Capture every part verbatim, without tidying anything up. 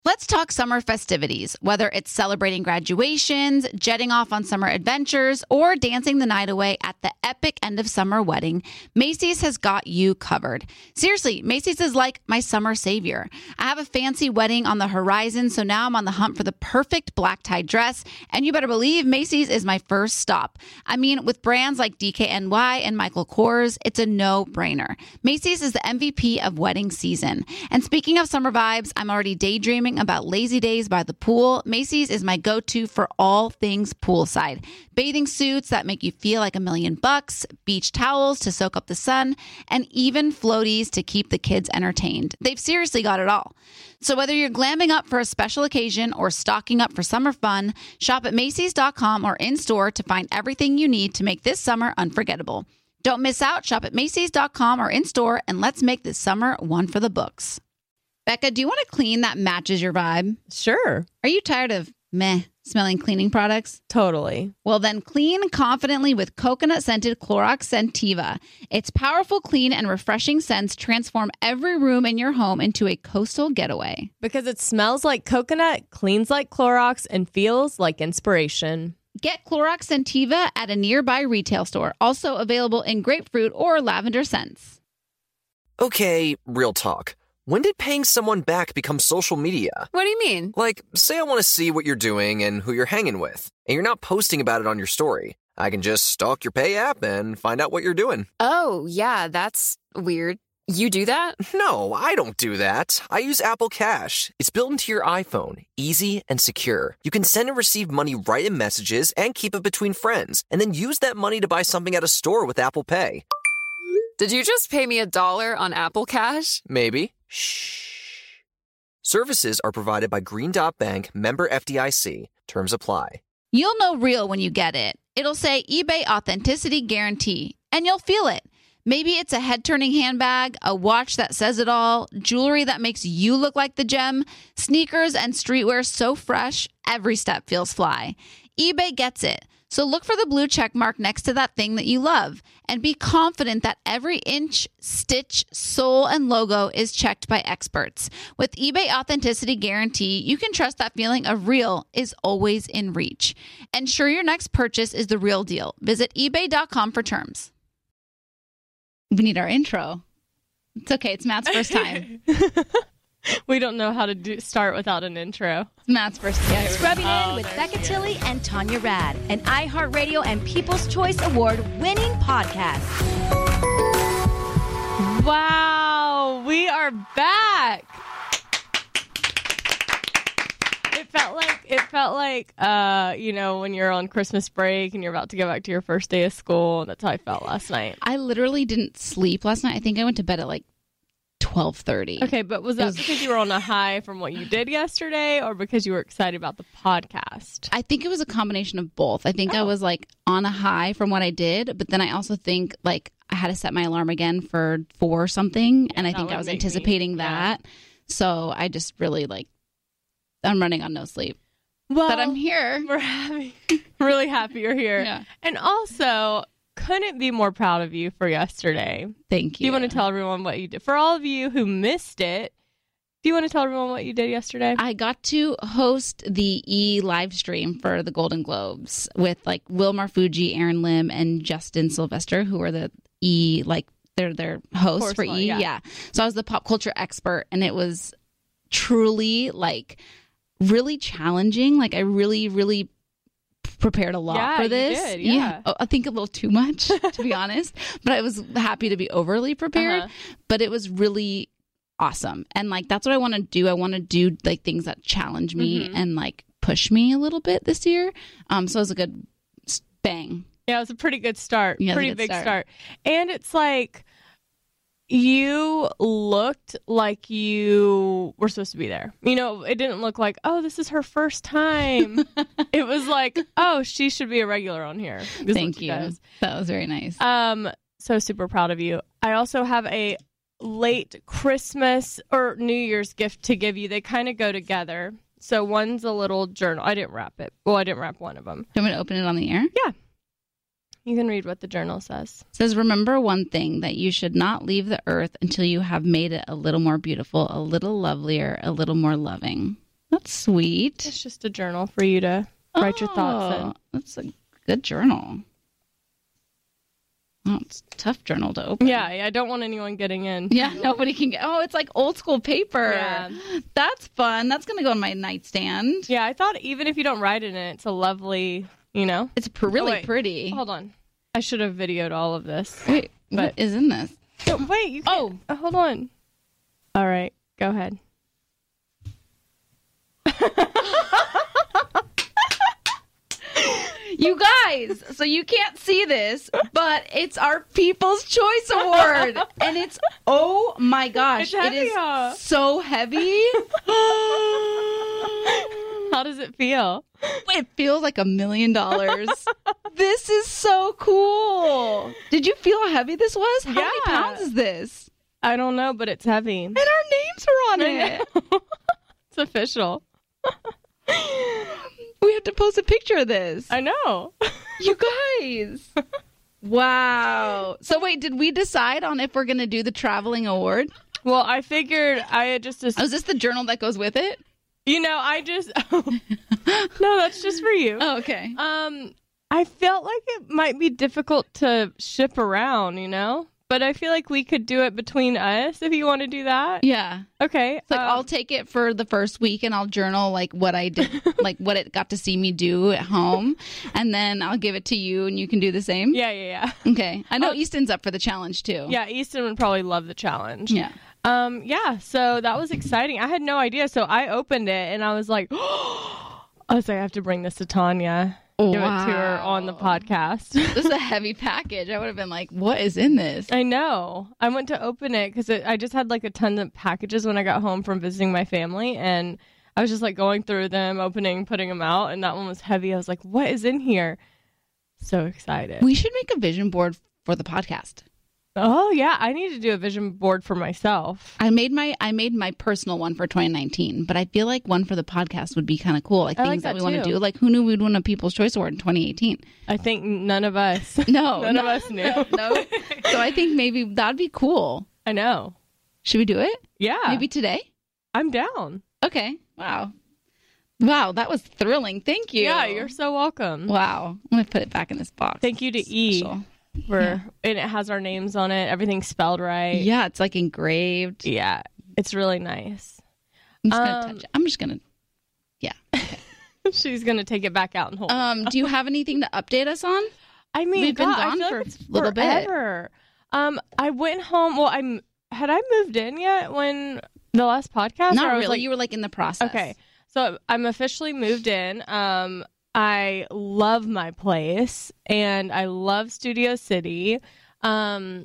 Let's talk summer festivities, whether it's celebrating graduations, jetting off on summer adventures, or dancing the night away at the epic end of summer wedding. Macy's has got you covered. Seriously, Macy's is like my summer savior. I have a fancy wedding on the horizon, so now I'm on the hunt for the perfect black tie dress, and you better believe Macy's is my first stop. I mean, with brands like D K N Y and Michael Kors, it's a no-brainer. Macy's is the M V P of wedding season. And speaking of summer vibes, I'm already daydreaming about lazy days by the pool. Macy's is my go-to for all things poolside. Bathing suits that make you feel like a million bucks, beach towels to soak up the sun, and even floaties to keep the kids entertained. They've seriously got it all. So whether you're glamming up for a special occasion or stocking up for summer fun, shop at Macys dot com or in-store to find everything you need to make this summer unforgettable. Don't miss out. Shop at Macys dot com or in-store, and let's make this summer one for the books. Becca, do you want a clean that matches your vibe? Sure. Are you tired of meh smelling cleaning products? Totally. Well, then clean confidently with coconut-scented Clorox Scentiva. Its powerful, clean, and refreshing scents transform every room in your home into a coastal getaway. Because it smells like coconut, cleans like Clorox, and feels like inspiration. Get Clorox Scentiva at a nearby retail store. Also available in grapefruit or lavender scents. Okay, real talk. When did paying someone back become social media? What do you mean? Like, say I want to see what you're doing and who you're hanging with, and you're not posting about it on your story. I can just stalk your pay app and find out what you're doing. Oh, yeah, that's weird. You do that? No, I don't do that. I use Apple Cash. It's built into your iPhone, easy and secure. You can send and receive money right in messages and keep it between friends, and then use that money to buy something at a store with Apple Pay. Did you just pay me a dollar on Apple Cash? Maybe. Shh. Services are provided by Green Dot Bank, member F D I C. Terms apply. You'll know real when you get it. It'll say eBay Authenticity Guarantee, and you'll feel it. Maybe it's a head-turning handbag, a watch that says it all, jewelry that makes you look like the gem, sneakers and streetwear so fresh, every step feels fly. eBay gets it. So look for the blue check mark next to that thing that you love and be confident that every inch, stitch, sole, and logo is checked by experts. With eBay Authenticity Guarantee, you can trust that feeling of real is always in reach. Ensure your next purchase is the real deal. Visit ebay dot com for terms. We need our intro. It's okay. It's Matt's first time. We don't know how to do, start without an intro. It's Matt's first time. Scrubbing Oh, In with there Becca she is. Tilley and Tanya Rad, an iHeartRadio and People's Choice Award winning podcast. Wow, we are back. It felt like it felt like uh, you know, when you're on Christmas break and you're about to go back to your first day of school. That's how I felt last night. I literally didn't sleep last night. I think I went to bed at like twelve thirty. Okay, but was that was- because you were on a high from what you did yesterday, or because you were excited about the podcast? I think it was a combination of both. I think I Oh. was like on a high from what I did, but then I also think like I had to set my alarm again for four something, and I that think I would was make me- anticipating yeah. that. So I just really like, I'm running on no sleep. Well, But I'm here. We're happy, really happy you're here. Yeah. And also, couldn't be more proud of you for yesterday. Thank Do you. you want to tell everyone what you did? For all of you who missed it, do you want to tell everyone what you did yesterday? I got to host the E live stream for the Golden Globes with like Will Marfuji, Aaron Lim, and Justin Sylvester, who are the E, like they're their hosts for Correspondent, E. yeah. Yeah. So I was the pop culture expert, and it was truly like really challenging. Like I really, really prepared a lot Yeah, for you this. did, yeah. Oh, I think a little too much, to be honest. But I was happy to be overly prepared. Uh-huh. But it was really awesome. And like that's what I want to do. I want to do like things that challenge me Mhm. and like push me a little bit this year. Um, so it was a good s- bang. Yeah, it was a pretty good start. Yeah, it was a pretty good big start. start. And it's like you looked like you were supposed to be there. You know, it didn't look like, oh, this is her first time. It was like, oh, she should be a regular on here. This Thank looks you. guys. That was very nice. Um, so super proud of you. I also have a late Christmas or New Year's gift to give you. They kind of go together. So one's a little journal. I didn't wrap it. Well, I didn't wrap one of them. Do you want me to open it on the air? Yeah. You can read what the journal says. It says, remember one thing, that you should not leave the earth until you have made it a little more beautiful, a little lovelier, a little more loving. That's sweet. It's just a journal for you to write your thoughts in. Oh, that's a good journal. Oh, it's a tough journal to open. Yeah, I don't want anyone getting in. Yeah, nobody can get. Oh, it's like old school paper. Yeah. That's fun. That's going to go on my nightstand. Yeah, I thought even if you don't write in it, it's a lovely, you know. It's pr- really Oh, wait. pretty. Hold on. I should have videoed all of this. Wait, But- what is in this? Oh, wait, you can't. Oh, hold on. All right, go ahead. You guys, so you can't see this, but it's our People's Choice Award. And it's, oh my gosh, It's heavy, it is huh? so heavy. How does it feel? It feels like a million dollars. This is so cool. Did you feel how heavy this was? How many Yeah. pounds is this? I don't know, but it's heavy. And our names are on it. It's official. We have to post a picture of this. I know. You guys. Wow. So wait, did we decide on if we're going to do the traveling award? Well, I figured I had just... Oh, is this the journal that goes with it? You know, I just... No, that's just for you. Oh, okay. Um, I felt like it might be difficult to ship around, you know? But I feel like we could do it between us if you want to do that. Yeah. Okay. It's like um, I'll take it for the first week and I'll journal like what I did, like what it got to see me do at home. And then I'll give it to you and you can do the same. Yeah, yeah, yeah. Okay. I know Oh. Easton's up for the challenge too. Yeah, Easton would probably love the challenge. Yeah. Um, yeah, so that was exciting. I had no idea. So I opened it and I was like, I was like, I have to bring this to Tanya. Give it to her on the podcast. This is a heavy package. I would have been like, what is in this? I know. I went to open it because I just had like a ton of packages when I got home from visiting my family. And I was just like going through them, opening, putting them out. And that one was heavy. I was like, what is in here? So excited. We should make a vision board for the podcast. Oh, yeah. I need to do a vision board for myself. I made my I made my personal one for twenty nineteen, but I feel like one for the podcast would be kind of cool. Like I things like that, that we want to too. do. Like who knew we'd win a People's Choice Award in twenty eighteen? I think none of us. No, None no, of us knew. No. So I think maybe that'd be cool. I know. Should we do it? Yeah. Maybe today? I'm down. Okay. Wow. Wow, that was thrilling. Thank you. Yeah, you're so welcome. Wow. I'm gonna put it back in this box. Thank you to It's E. special. For, Yeah. And it has our names on it. Everything's spelled right. Yeah, it's like engraved. Yeah. It's really nice. I'm just gonna Um, touch it. I'm just gonna. Yeah. She's going to take it back out and hold it. Um. Do you have anything to update us on? I mean, we've been God, I gone feel for like it's a little bit. forever. Um, I went home. Well, I'm. Had I moved in yet when the last podcast? Not Or I was really. like- you were like in the process. Okay. So I'm officially moved in. Um, I love my place and I love Studio City. Um,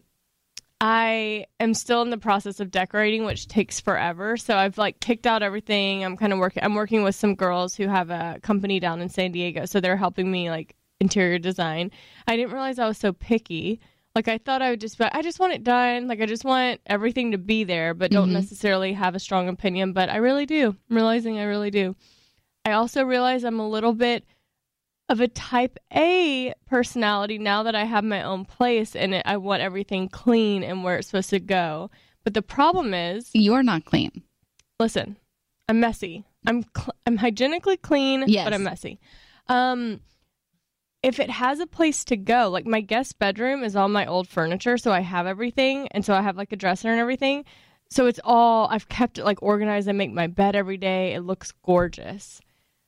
I am still in the process of decorating, which takes forever. So I've like picked out everything. I'm kind of working. I'm working with some girls who have a company down in San Diego, so they're helping me like interior design. I didn't realize I was so picky. Like I thought I would just, but I just want it done. Like I just want everything to be there, but don't Mhm. necessarily have a strong opinion. But I really do. I'm realizing I really do. I also realize I'm a little bit of a type A personality now that I have my own place and it, I want everything clean and where it's supposed to go. But the problem is, You're not clean. listen, I'm messy. I'm cl- I'm hygienically clean, Yes. but I'm messy. Um, if it has a place to go, like my guest bedroom is all my old furniture, so I have everything, and so I have like a dresser and everything. So it's all, I've kept it like organized. I make my bed every day. It looks gorgeous.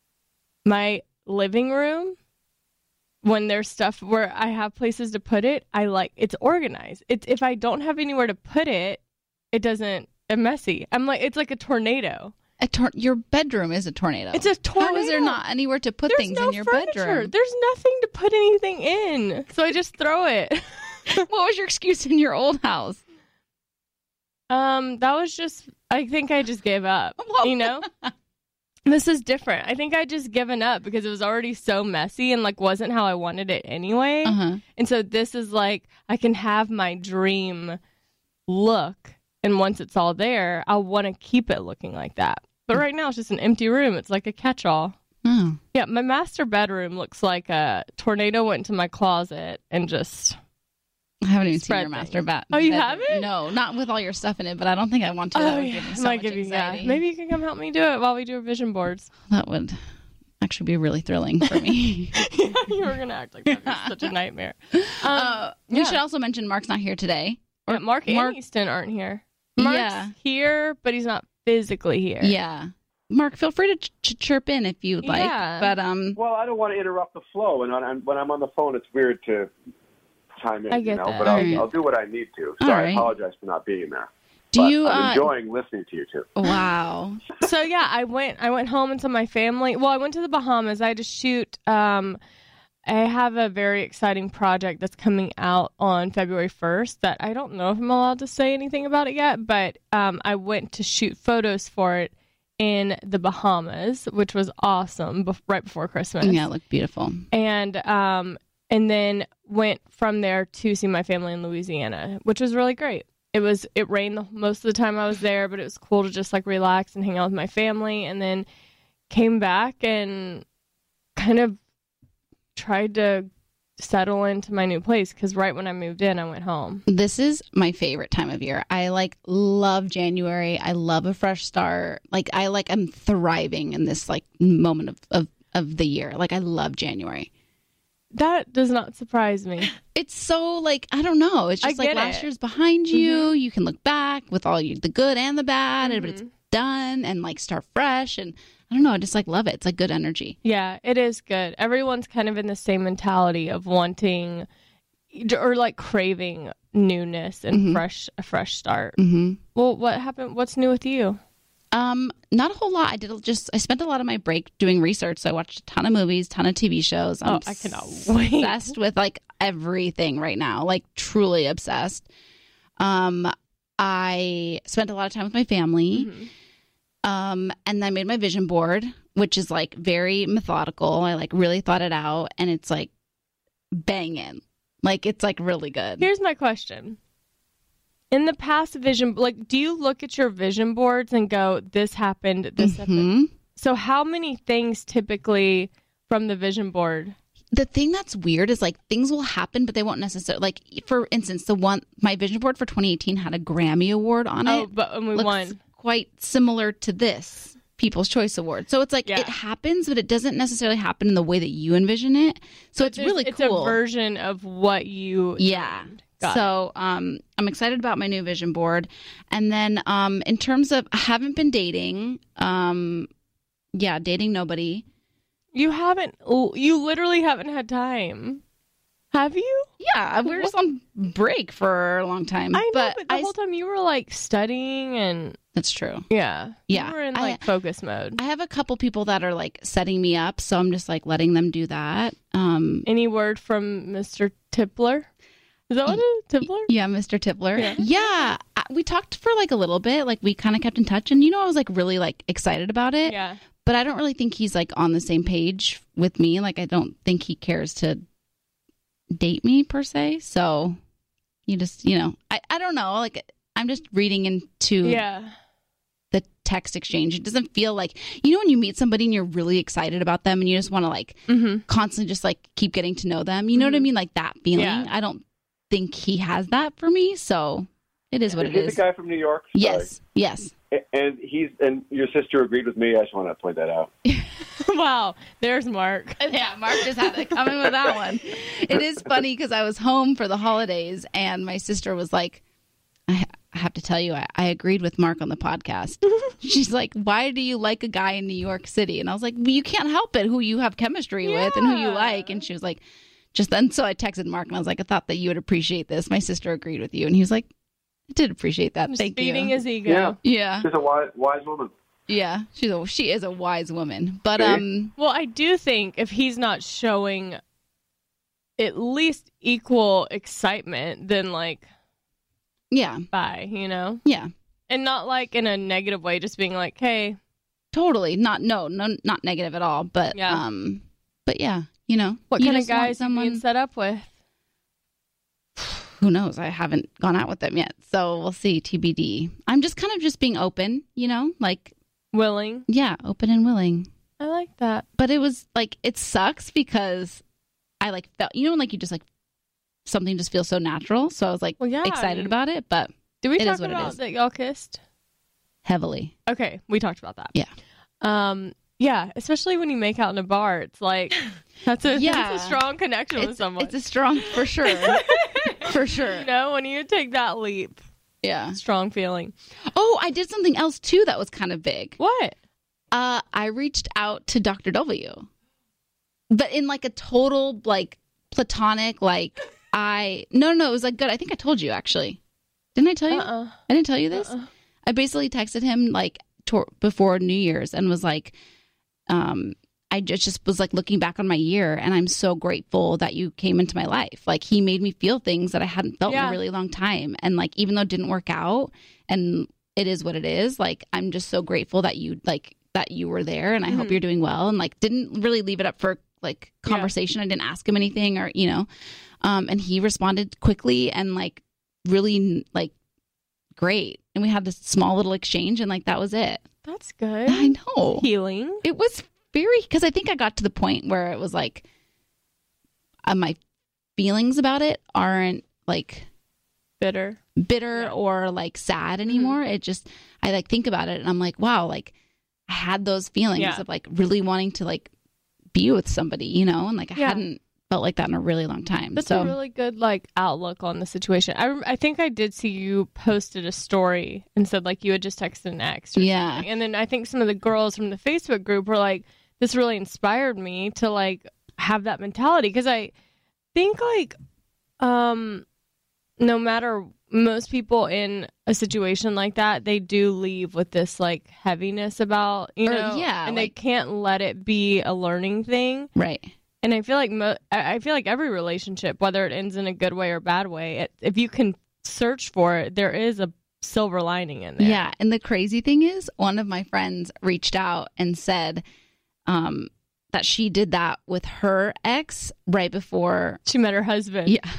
My living room, when there's stuff where I have places to put it, I like, it's organized. It's, if I don't have anywhere to put it, it doesn't, it's messy. I'm like, it's like a tornado. A tor- your bedroom is a tornado. It's a tornado. How is there not anywhere to put There's things no in your furniture. bedroom? There's nothing to put anything in. So I just throw it. What was your excuse in your old house? Um, that was just, I think I just gave up, Whoa. you know? This is different. I think I just given up because it was already so messy and like wasn't how I wanted it anyway. Uh-huh. And so this is like, I can have my dream look. And once it's all there, I'll want to keep it looking like that. But right now it's just an empty room. It's like a catch-all. Oh. Yeah, my master bedroom looks like a tornado went into my closet and just I haven't even Spread seen your master things. bat. Oh, you bed- haven't? No, not with all your stuff in it, but I don't think I want to. Oh, That would yeah. give me so Might much give you, anxiety. yeah. Maybe you can come help me do it while we do our vision boards. That would actually be really thrilling for me. Yeah, you were going to act like that was such a nightmare. Um, uh, we yeah. should also mention Mark's not here today. Or Mark and Mark- Easton aren't here. Mark's Yeah. here, but he's not physically here. Yeah. Mark, feel free to ch- ch- chirp in if you'd like. Yeah. But um, Well, I don't want to interrupt the flow, and when I'm, when I'm on the phone, it's weird to chime in, I get you know, that. but I'll, Alright. I'll do what I need to. So All I right. apologize for not being there. do But you? I'm Uh, enjoying listening to you two. wow. So yeah, I went I went home and saw my family. Well, I went to the Bahamas. I had to shoot um I have a very exciting project that's coming out on February first that I don't know if I'm allowed to say anything about it yet, but um I went to shoot photos for it in the Bahamas, which was awesome, bef- right before Christmas. Yeah, it looked beautiful. And um and then went from there to see my family in Louisiana, which was really great. It was it rained the, most of the time I was there, but it was cool to just like relax and hang out with my family, and then came back and kind of tried to settle into my new place because right when I moved in, I went home. This is my favorite time of year. I like love January. I love a fresh start. Like I like I'm thriving in this like moment of of, of the year. Like I love January. That does not surprise me. It's so like I don't know. It's I just like get last it. year's behind you. You can look back with all you, the good and the bad, but it's done and like start fresh. And I don't know. I just like love it. It's like good energy. Yeah, it is good. Everyone's kind of in the same mentality of wanting or like craving newness and Mhm. fresh a fresh start. Mm-hmm. Well, what happened? What's new with you? Um, not a whole lot. I did just I spent a lot of my break doing research. So I watched a ton of movies, ton of T V shows. I'm Oh, I cannot wait. obsessed with like everything right now. Like truly obsessed. Um, I spent a lot of time with my family. Mm-hmm. Um, and I made my vision board, which is like very methodical. I like really thought it out, and it's like banging. Like it's like really good. Here's my question. In the past vision, like, do you look at your vision boards and go, this happened, this happened? Mhm. So how many things typically from the vision board? The thing that's weird is like things will happen, but they won't necessarily. Like for instance, the one my vision board for twenty eighteen had a Grammy Award on it. Oh, but and we Looks won. quite similar to this People's Choice Award. So it's like Yeah. it happens, but it doesn't necessarily happen in the way that you envision it. So it's There's- really it's cool. a version of what you Yeah. dreamed. Got it. So um, I'm excited about my new vision board. And then um, in terms of, I haven't been dating. Um, yeah, dating nobody. You haven't, you literally haven't had time. Have you? Yeah, we were just on break for a long time. I know, but, but the I, whole time you were like studying and that's true. yeah. Yeah. You were in I- like focus mode. I have a couple people that are like setting me up, so I'm just like letting them do that. Um, Any word from Mister Tipler? Is that what it is? Tipler? yeah, Mister Tipler. Yeah. Yeah, I- we talked for like a little bit. Like we kind of kept in touch, and you know, I was like really like excited about it. Yeah. But I don't really think he's like on the same page with me. Like I don't think he cares to date me per se. So you just, you know, I, I don't know. Like I'm just reading into Yeah. the text exchange. It doesn't feel like, you know, when you meet somebody and you're really excited about them and you just want to like Mm-hmm. constantly just like keep getting to know them. You know what I mean? Like that feeling. Yeah. I don't think he has that for me. So it is what Is it he is. the guy from New York? Sorry. Yes. Yes. A- And he's and your sister agreed with me. I just want to point that out. Wow. There's Mark. Yeah, Mark just had it coming with that one. It is funny because I was home for the holidays and my sister was like, I, ha- I have to tell you, I, I agreed with Mark on the podcast. She's like, why do you like a guy in New York City? And I was like, well, you can't help it who you have chemistry with and who you Yeah. like. And she was like, just then. So I texted Mark and I was like, I thought that you would appreciate this. My sister agreed with you. And he was like, I did appreciate that. Just Thank feeding you. his ego. Yeah. yeah. She's a wise, wise woman. Yeah. She's a, she is a wise woman. But, See? um, Well, I do think if he's not showing at least equal excitement, then like, yeah. bye, you know? Yeah. And not like in a negative way, just being like, hey, Totally. Not no, no not negative at all. But Yeah. um but yeah, you know. what you kind of just want guys are you being set up with? Who knows? I haven't gone out with them yet. So we'll see. T B D. I'm just kind of just being open, you know? Like, Willing. yeah, open and willing. I like that. But it was like it sucks because I like felt, you know, when like you just like something just feels so natural. So I was like Well, yeah, I excited mean- about it, but Did we It talk is what it about is. that y'all kissed? heavily. Okay, we talked about that. Yeah. Um. Yeah, especially when you make out in a bar, it's like that's a Yeah. that's a strong connection with It's, someone. it's a strong, for sure. For sure. You know, when you take that leap, Yeah. strong feeling. Oh, I did something else too that was kind of big. What? Uh, I reached out to Doctor W, but in like a total like platonic, like I, no, no, it was like good. I think I told you actually. Didn't I tell you? Uh-uh. I didn't tell you this. Uh-uh. I basically texted him like tor- before New Year's and was like, um, I just, just was like looking back on my year and I'm so grateful that you came into my life. Like he made me feel things that I hadn't felt in Yeah. a really long time. And like, even though it didn't work out and it is what it is, like, I'm just so grateful that you like, that you were there and I hope Mhm. you're doing well. And like, didn't really leave it up for like Yeah. conversation. I didn't ask him anything or, you know, um, and he responded quickly and like really like great. And we had this small little exchange and like, that was it. That's good. I know. Healing. It was very, because I think I got to the point where it was like, uh, my feelings about it aren't like Bitter. bitter Yeah. or like sad anymore. It just, I like think about it and I'm like, wow, like I had those feelings Yeah. of like really wanting to like be with somebody, you know, and like I Yeah. hadn't felt like that in a really long time. That's so a really good like outlook on the situation. I rem- I think I did see you posted a story and said like you had just texted an ex. Or Yeah. something. And then I think some of the girls from the Facebook group were like, this really inspired me to like have that mentality because I think like um no matter most people in a situation like that, they do leave with this like heaviness about, you Or, know, yeah, and like- they can't let it be a learning thing. right. And I feel like mo- I I feel like every relationship, whether it ends in a good way or bad way, it, if you can search for it, there is a silver lining in there. Yeah. And the crazy thing is, one of my friends reached out and said um, that she did that with her ex right before. She met her husband. Yeah.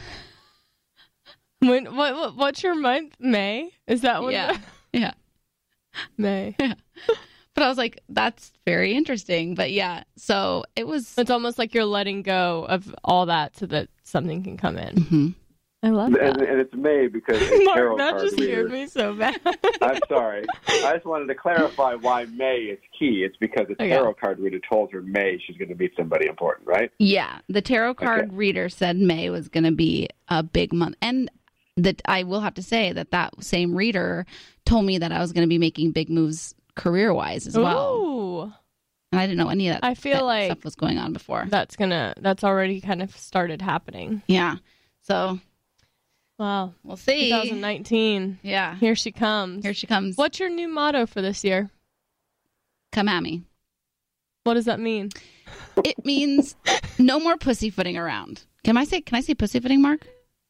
When what, what what's your month? May? Is that what? Yeah. Yeah. May. But I was like, that's very interesting. But yeah. So it was. It's almost like you're letting go of all that so that something can come in. Mhm. I love And, that. and it's May because it's Mark, tarot that card just reader. scared me so bad. I'm sorry. I just wanted to clarify why May is key. It's because a Okay. tarot card reader told her May she's going to meet somebody important, right? Yeah. The tarot card Okay. reader said May was going to be a big month. And that I will have to say that that same reader told me that I was going to be making big moves career wise as well. Ooh, And I didn't know any of that. I feel that like stuff was going on before. that's gonna that's already kind of started happening. Yeah. So Wow. we'll see. twenty nineteen. Yeah. Here she comes. Here she comes. What's your new motto for this year? Come at me. What does that mean? It means no more pussyfooting around. Can I say? Can I say pussyfooting, Mark?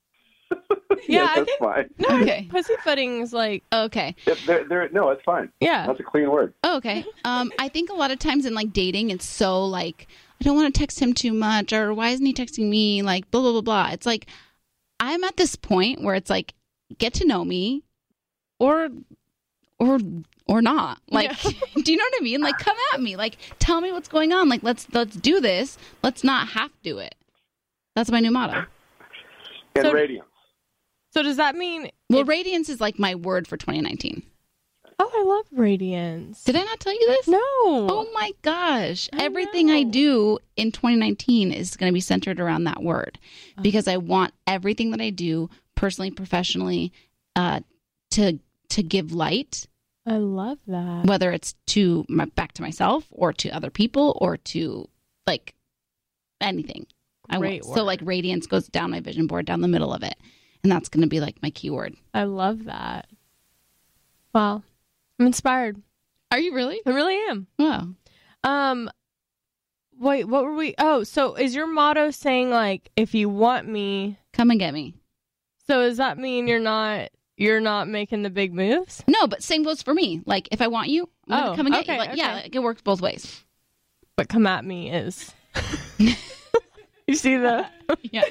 Yeah, yes, I that's think- fine. No, Okay. pussyfooting is like, Okay. Yep, they're, they're, no, it's fine. yeah. That's a clean word. Oh, okay. Um, I think a lot of times in like dating, it's so like I don't want to text him too much, or why isn't he texting me? Like blah blah blah blah. It's like I'm at this point where it's like get to know me, or or or not. Like, do you know what I mean? Like, come at me. Like, tell me what's going on. Like, let's let's do this. Let's not half do it. That's my new motto. And So- radiance. So does that mean? Well, if- radiance is like my word for twenty nineteen. oh, I love radiance. Did I not tell you this? No. Oh my gosh. I Everything I know. do in twenty nineteen is going to be centered around that word because I want everything that I do personally, professionally, uh, to to give light, I love that. whether it's to my, back to myself or to other people or to like anything. I Great want, so word. like radiance goes down my vision board, down the middle of it. And that's going to be like my keyword. I love that. Wow. I'm inspired. Are you really? I really am. Wow. Um, wait, what were we? Oh, so is your motto saying like, if you want me, Come and get me. so does that mean you're not, you're not making the big moves? No, but same goes for me. Like if I want you, I'm going to Oh, come and get okay, you. Like, yeah, okay. like, it works both ways. But come at me is, you see the, Yeah.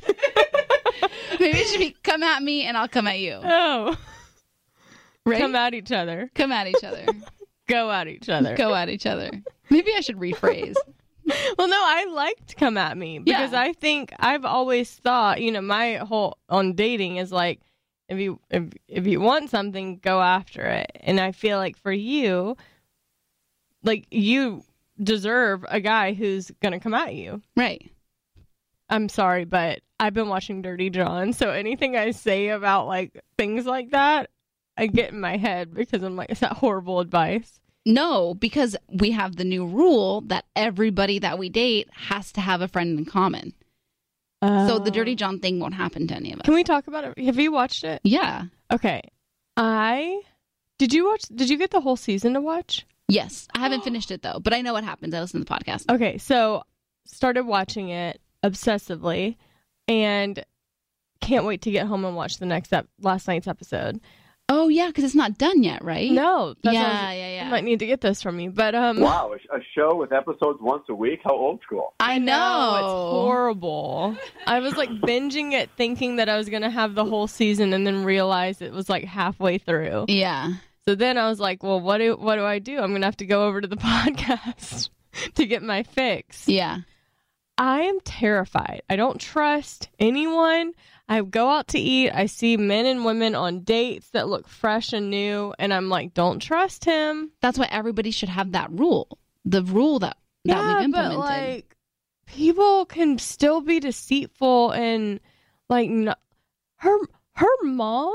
Maybe it should be come at me and I'll come at you. oh, Right? come at each other, Come at each other. go at each other. Go at each other. Maybe I should rephrase. Well, no, I liked Come At Me because Yeah. I think I've always thought, you know, my whole on dating is like, if you if if you want something, go after it. And I feel like for you, like you deserve a guy who's gonna come at you. Right. I'm sorry, but I've been watching Dirty John, so anything I say about like things like that, I get in my head because I'm like, is that horrible advice? No, because we have the new rule that everybody that we date has to have a friend in common. So the Dirty John thing won't happen to any of us. Can we talk about it? Have you watched it? Yeah. Okay. I did you watch? Did you get the whole season to watch? Yes. I haven't finished it, though, but I know what happens. I listen to the podcast. Okay, so started watching it obsessively, and can't wait to get home and watch the next ep- last night's episode. Oh, yeah, because it's not done yet, right? No, that's Yeah, what I was- yeah, yeah. You might need to get this from me, but um, Wow, a, sh- a show with episodes once a week? How old school? I know. no, it's horrible. I was like binging it, thinking that I was gonna have the whole season, and then realized it was like halfway through. Yeah. So then I was like, well, what do what do I do? I'm gonna have to go over to the podcast to get my fix. Yeah. I am terrified. I don't trust anyone. I go out to eat. I see men and women on dates that look fresh and new, and I'm like, don't trust him. That's why everybody should have that rule. The rule that, that yeah, we've implemented. but like, people can still be deceitful and like, no, her her mom,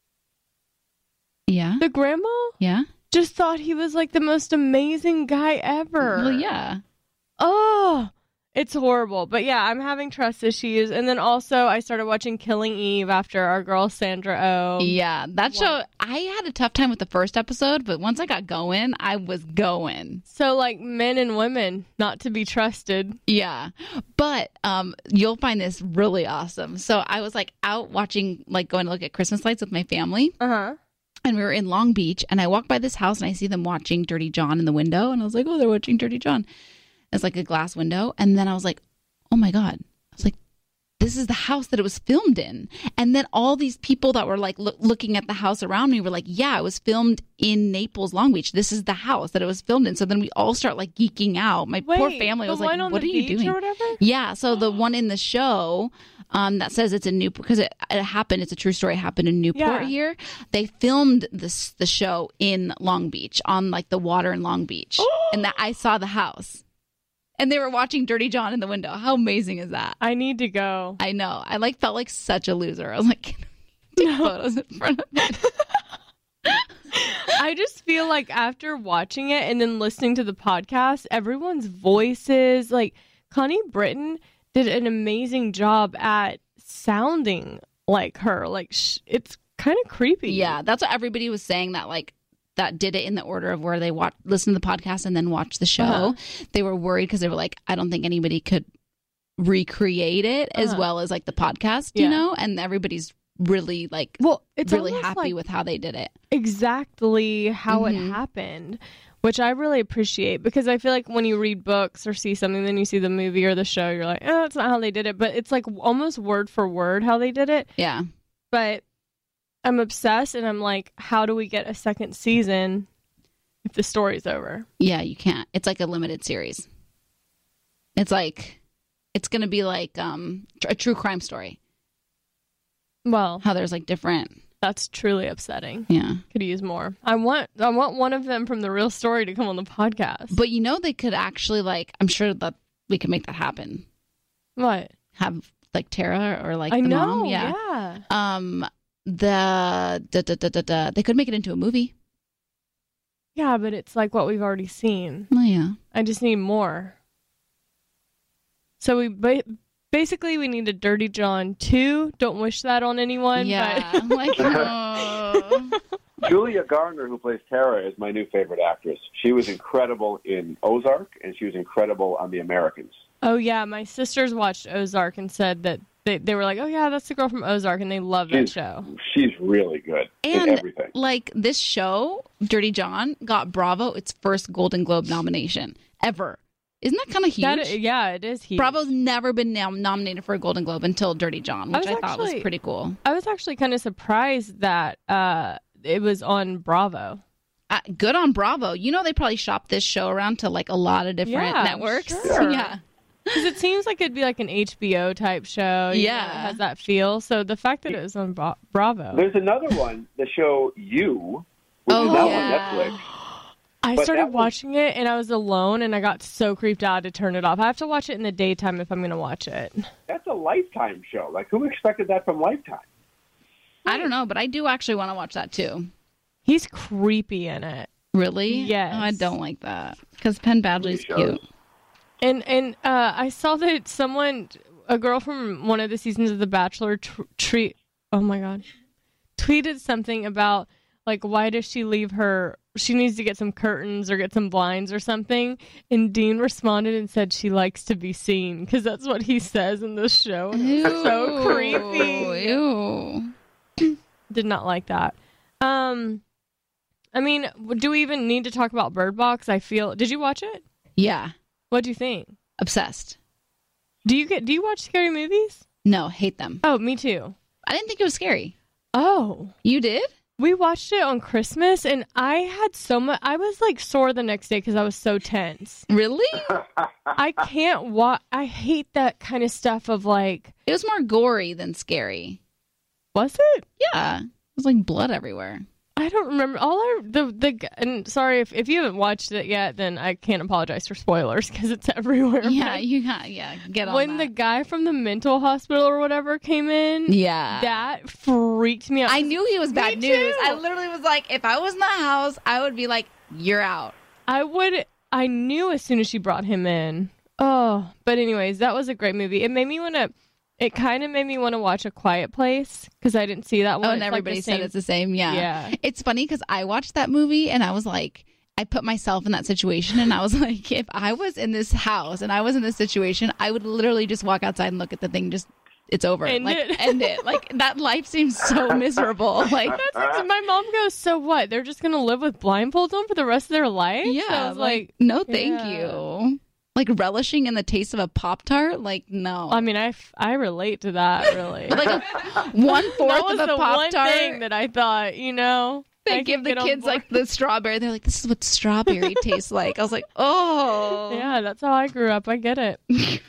yeah. the grandma, Yeah. just thought he was like the most amazing guy ever. Well, yeah. Oh, it's horrible. But yeah, I'm having trust issues. And then also I started watching Killing Eve after our girl Sandra Oh. Yeah. That show, I had a tough time with the first episode, but once I got going, I was going. So like men and women not to be trusted. Yeah. But um, you'll find this really awesome. So I was like out watching, like going to look at Christmas lights with my family. Uh-huh. And we were in Long Beach, and I walk by this house, and I see them watching Dirty John in the window. And I was like, oh, they're watching Dirty John. It's like a glass window. And then I was like, oh, my God. I was like, this is the house that it was filmed in. And then all these people that were like lo- looking at the house around me were like, yeah, it was filmed in Naples, Long Beach. This is the house that it was filmed in. So then we all start like geeking out. My Wait, poor family the was like, one on what the are you beach doing? or whatever? Yeah. So the one in the show um, that says it's in Newport, because it, it happened, it's a true story, it happened in Newport Yeah. here. They filmed this the show in Long Beach on like the water in Long Beach. And that I saw the house. And they were watching Dirty John in the window. How amazing is that? I need to go. I know. I like felt like such a loser. I was like, take photos in front of it. I just feel like after watching it and then listening to the podcast, everyone's voices, like Connie Britton did an amazing job at sounding like her. Like sh- it's kind of creepy. Yeah, that's what everybody was saying, that like that did it in the order of where they watch, listen to the podcast and then watch the show. Uh-huh. They were worried because they were like, I don't think anybody could recreate it as Uh-huh. well as like the podcast, you Yeah. know? And everybody's really like Well, it's really almost happy like with how they did it. exactly how Mhm. it happened, which I really appreciate, because I feel like when you read books or see something, then you see the movie or the show, you're like, oh, that's not how they did it. But it's like almost word for word how they did it. Yeah. But I'm obsessed, and I'm like, how do we get a second season if the story's over? Yeah, you can't. It's like a limited series. It's like, it's going to be like um tr- a true crime story. Well, How there's like different, that's truly upsetting. yeah. Could use more. I want I want one of them from The Real Story to come on the podcast. But you know, they could actually like, I'm sure that we could make that happen. What? Have like Tara or like I the know. mom. Yeah. Um, the da, da, da, da, da, they could make it into a movie. Yeah, but it's like what we've already seen. Oh yeah, I just need more. So we ba- basically we need a Dirty John two. Don't wish that on anyone. yeah. But I'm like, oh. Julia Garner, who plays Tara, is my new favorite actress. She was incredible in Ozark, and she was incredible on The Americans. oh yeah, my sisters watched Ozark and said that they they were like, oh yeah, that's the girl from Ozark, and they love that She's, show. she's really good in And everything. like this show, Dirty John got Bravo its first Golden Globe nomination ever. Isn't that kind of huge? That, yeah, it is huge. Bravo's never been nom- nominated for a Golden Globe until Dirty John, I which I, was thought was actually- pretty cool. I was actually kind of surprised that uh, it was on Bravo. Uh, good on Bravo. You know, they probably shop this show around to like a lot of different Yeah, networks. sure. Yeah. Because it seems like it'd be like an H B O type show. You Yeah. know, it has that feel. So the fact that it was on Bra- Bravo. There's another one, the show You, which Oh, is now yeah. on Netflix. I But started that was- watching it and I was alone and I got so creeped out to turn it off. I have to watch it in the daytime if I'm going to watch it. That's a Lifetime show. Like, who expected that from Lifetime? I don't know, but I do actually want to watch that too. He's creepy in it. Really? Yes. Oh, I don't like that because Penn Badgley's Pretty sure. cute. And and uh, I saw that someone, a girl from one of the seasons of The Bachelor, tr- treat. Oh my god, tweeted something about like why does she leave her? She needs to get some curtains or get some blinds or something. And Dean responded and said she likes to be seen because that's what he says in this show. And it was so creepy. Ew. Did not like that. Um, I mean, do we even need to talk about Bird Box? I feel. Did you watch it? Yeah. What do you think? Obsessed. Do you get? Do you watch scary movies? No, hate them. Oh, me too. I didn't think it was scary. Oh, You did? we watched it on Christmas, and I had so much. I was like sore the next day because I was so tense. Really? I can't watch. I hate that kind of stuff. Of like, It was more gory than scary. was it? Yeah. It was like blood everywhere. I don't remember. All I the the and sorry if, if you haven't watched it yet, then I can't apologize for spoilers because it's everywhere. Yeah, But you got yeah, get on when the that. guy from the mental hospital or whatever came in, Yeah. that freaked me out. I knew he was bad Me news. too. I literally was like, if I was in the house, I would be like, you're out. I would. I knew as soon as she brought him in. Oh, but anyways, that was a great movie. It made me want to. It kind of made me want to watch A Quiet Place because I didn't see that one. Oh, and It's like everybody the said same- it's the same. Yeah. Yeah. It's funny because I watched that movie and I was like, I put myself in that situation and I was like, if I was in this house and I was in this situation, I would literally just walk outside and look at the thing. Just, it's over. End like, it. end it. Like, that life seems so miserable. Like, That's ex- my mom goes, so what? They're just gonna live with blindfolds on for the rest of their life? yeah. So I was like, like, no, thank yeah. you. Like, relishing in the taste of a Pop-Tart? Like, no. I mean, I, f- I relate to that really. like a one that fourth was of the a one Pop-Tart. thing that I thought, you know, They I give can the get on kids board. like the strawberry. They're like, this is what strawberry tastes like. I was like, oh. Yeah, that's how I grew up. I get it.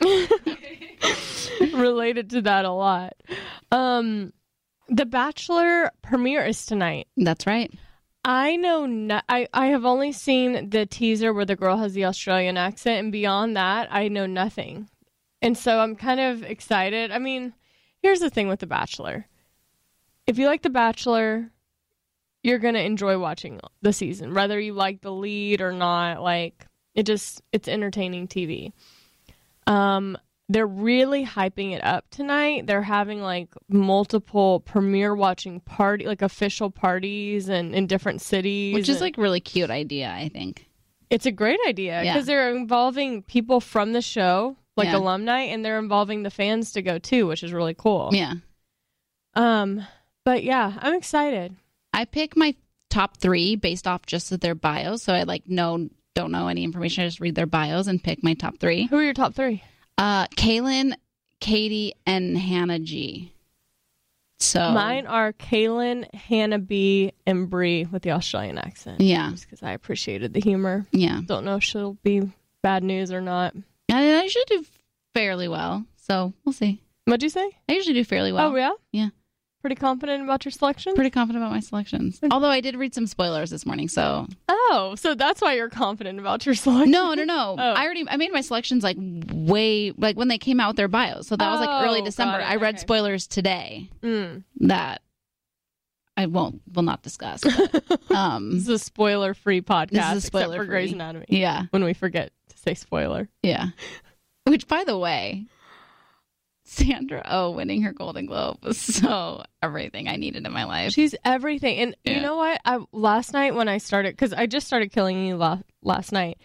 Related to that a lot. Um, The Bachelor premiere is tonight. That's right. I know no- I, I have only seen the teaser where the girl has the Australian accent, and beyond that, I know nothing. And so I'm kind of excited. I mean, here's the thing with The Bachelor. If you like The Bachelor, you're going to enjoy watching the season, whether you like the lead or not. Like, it just, it's entertaining T V. Um, they're really hyping it up tonight. They're having like multiple premiere watching party, like official parties and in different cities. Which is and like really cute idea, I think. it's a great idea Yeah. because they're involving people from the show, like Yeah. alumni, and they're involving the fans to go too, which is really cool. Yeah. Um, but yeah, I'm excited. I pick my top three based off just of their bios. So I like know don't know any information. I just read their bios and pick my top three. Who are your top three? Uh Kaylin, Katie, and Hannah G. So Mine are Kaylin, Hannah B, and Bree with the Australian accent. Yeah. Just because I appreciated the humor. Yeah. Don't know if she'll be bad news or not. I, I should do fairly well. So we'll see. What'd you say? I usually do fairly well. Oh, yeah? Yeah. Pretty confident about your selections? Pretty confident about my selections. Although I did read some spoilers this morning, so Oh, so that's why you're confident about your selections? no, no, no. Oh. I already I made my selections like way like when they came out with their bios. So that was like early Oh, December. got it. I read Okay. spoilers today Mm. that I won't will not discuss. But, um, This is a spoiler-free podcast, This is a except spoiler for Grey's free. Anatomy. yeah, When we forget to say spoiler. yeah. Which, by the way, Sandra Oh winning her Golden Globe was so everything I needed in my life. She's everything. And Yeah. you know what? I last night when I started, because I just started Killing You la- last night,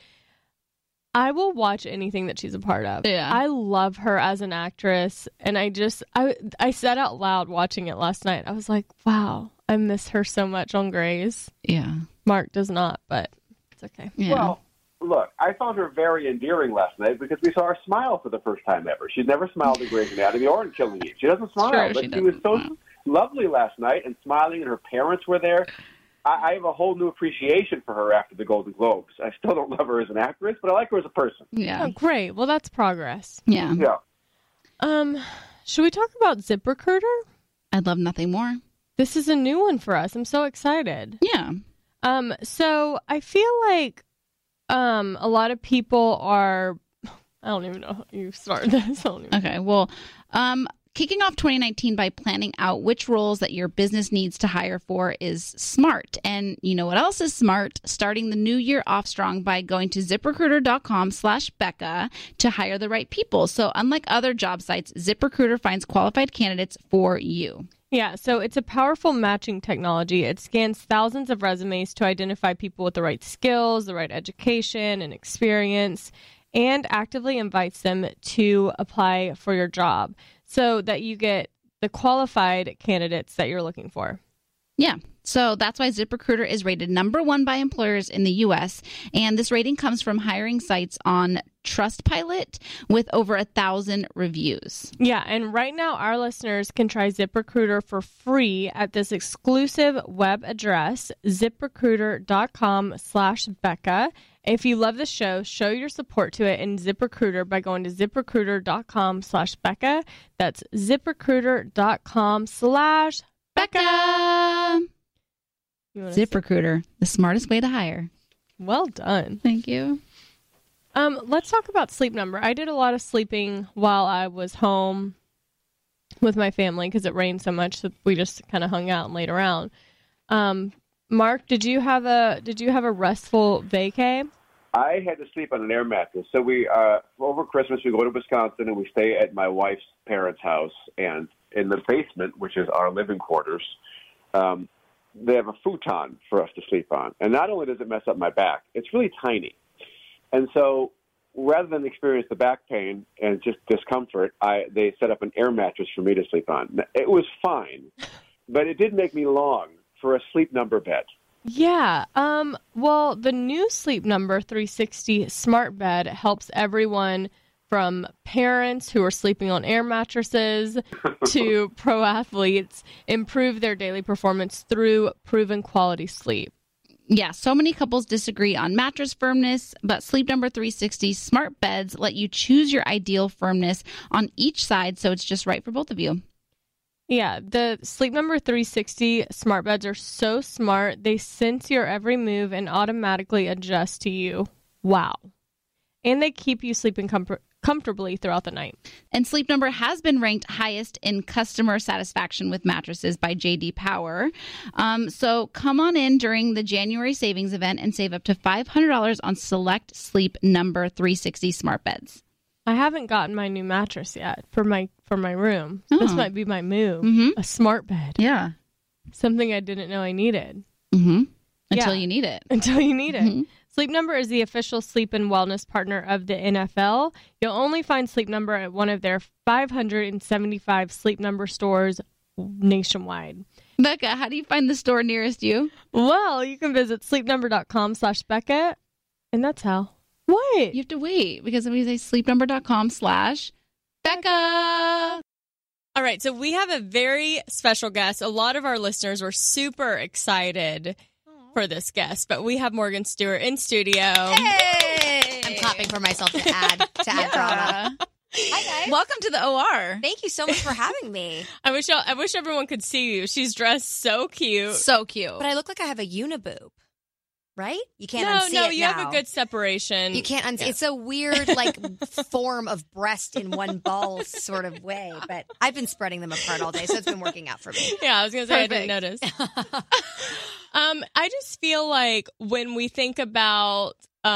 I will watch anything that she's a part of. Yeah. I love her as an actress. And I just, I, I said out loud watching it last night, I was like, wow, I miss her so much on Grey's. Yeah, Mark does not, but it's okay. yeah. Well, look, I found her very endearing last night because we saw her smile for the first time ever. She's never smiled in Grey's Anatomy or in Killing Eve. She doesn't smile, True, but she she, was doesn't so smile. lovely last night and smiling, and her parents were there. I, I have a whole new appreciation for her after the Golden Globes. I still don't love her as an actress, but I like her as a person. Yeah. Oh, great. Well, that's progress. Yeah. Yeah. Um, should we talk about ZipRecruiter? I'd love nothing more. This is a new one for us. I'm so excited. Yeah. Um, so I feel like um a lot of people are. I don't even know how you start this. I don't even Okay. Well, um, kicking off twenty nineteen by planning out which roles that your business needs to hire for is smart. And you know what else is smart? Starting the new year off strong by going to ZipRecruiter.com slash Becca to hire the right people. So unlike other job sites, ZipRecruiter finds qualified candidates for you. Yeah, so it's a powerful matching technology. It scans thousands of resumes to identify people with the right skills, the right education and experience, and actively invites them to apply for your job so that you get the qualified candidates that you're looking for. Yeah. So that's why ZipRecruiter is rated number one by employers in the U S. And this rating comes from hiring sites on Trustpilot with over a thousand reviews. Yeah, and right now our listeners can try ZipRecruiter for free at this exclusive web address, ZipRecruiter.com slash Becca. If you love the show, show your support to it in ZipRecruiter by going to ZipRecruiter.com slash Becca. That's ZipRecruiter.com slash Becca! ZipRecruiter, the smartest way to hire. Well done. Thank you. Um, let's talk about Sleep Number. I did a lot of sleeping while I was home with my family because it rained so much that we just kind of hung out and laid around. Um, Mark, did you have a did you have a restful vacay? I had to sleep on an air mattress. So we, uh, over Christmas, we go to Wisconsin and we stay at my wife's parents' house. And in the basement, which is our living quarters, um, they have a futon for us to sleep on. And not only does it mess up my back, it's really tiny. And so rather than experience the back pain and just discomfort, I they set up an air mattress for me to sleep on. It was fine, but it did make me long for a Sleep Number bed. Yeah. Um, well, the new Sleep Number three sixty smart bed helps everyone from parents who are sleeping on air mattresses to pro athletes improve their daily performance through proven quality sleep. Yeah, so many couples disagree on mattress firmness, but Sleep Number three sixty smart beds let you choose your ideal firmness on each side, so it's just right for both of you. Yeah, the Sleep Number three sixty smart beds are so smart. They sense your every move and automatically adjust to you. Wow. And they keep you sleeping comfort- comfortably throughout the night. And Sleep Number has been ranked highest in customer satisfaction with mattresses by J D Power. Um, so come on in during the January savings event and save up to five hundred dollars on select Sleep Number three sixty smart beds. I haven't gotten my new mattress yet for my for my room. Oh. This might be my move. Mm-hmm. A smart bed. Yeah. Something I didn't know I needed. Mm-hmm. Until Yeah. you need it. Until you need it. Mm-hmm. Sleep Number is the official sleep and wellness partner of the N F L. You'll only find Sleep Number at one of their five hundred seventy-five Sleep Number stores nationwide. Becca, how do you find the store nearest you? Well, you can visit sleepnumber.com slash Becca, and that's how. What? You have to wait because if we say sleepnumber.com slash Becca. All right, so we have a very special guest. A lot of our listeners were super excited for this guest, but we have Morgan Stewart in studio. Hey! I'm clapping for myself to add to add drama. Hi guys. Welcome to the O R. Thank you so much for having me. I wish I wish everyone could see you. She's dressed so cute. So cute. But I look like I have a uniboob, right? You can't no, unsee no, it you now. have a good separation. You can't unsee. Yeah. It's a weird like form of breast in one ball sort of way. But I've been spreading them apart all day, so it's been working out for me. Yeah, I was gonna say Perfect. I didn't notice. um, I just feel like when we think about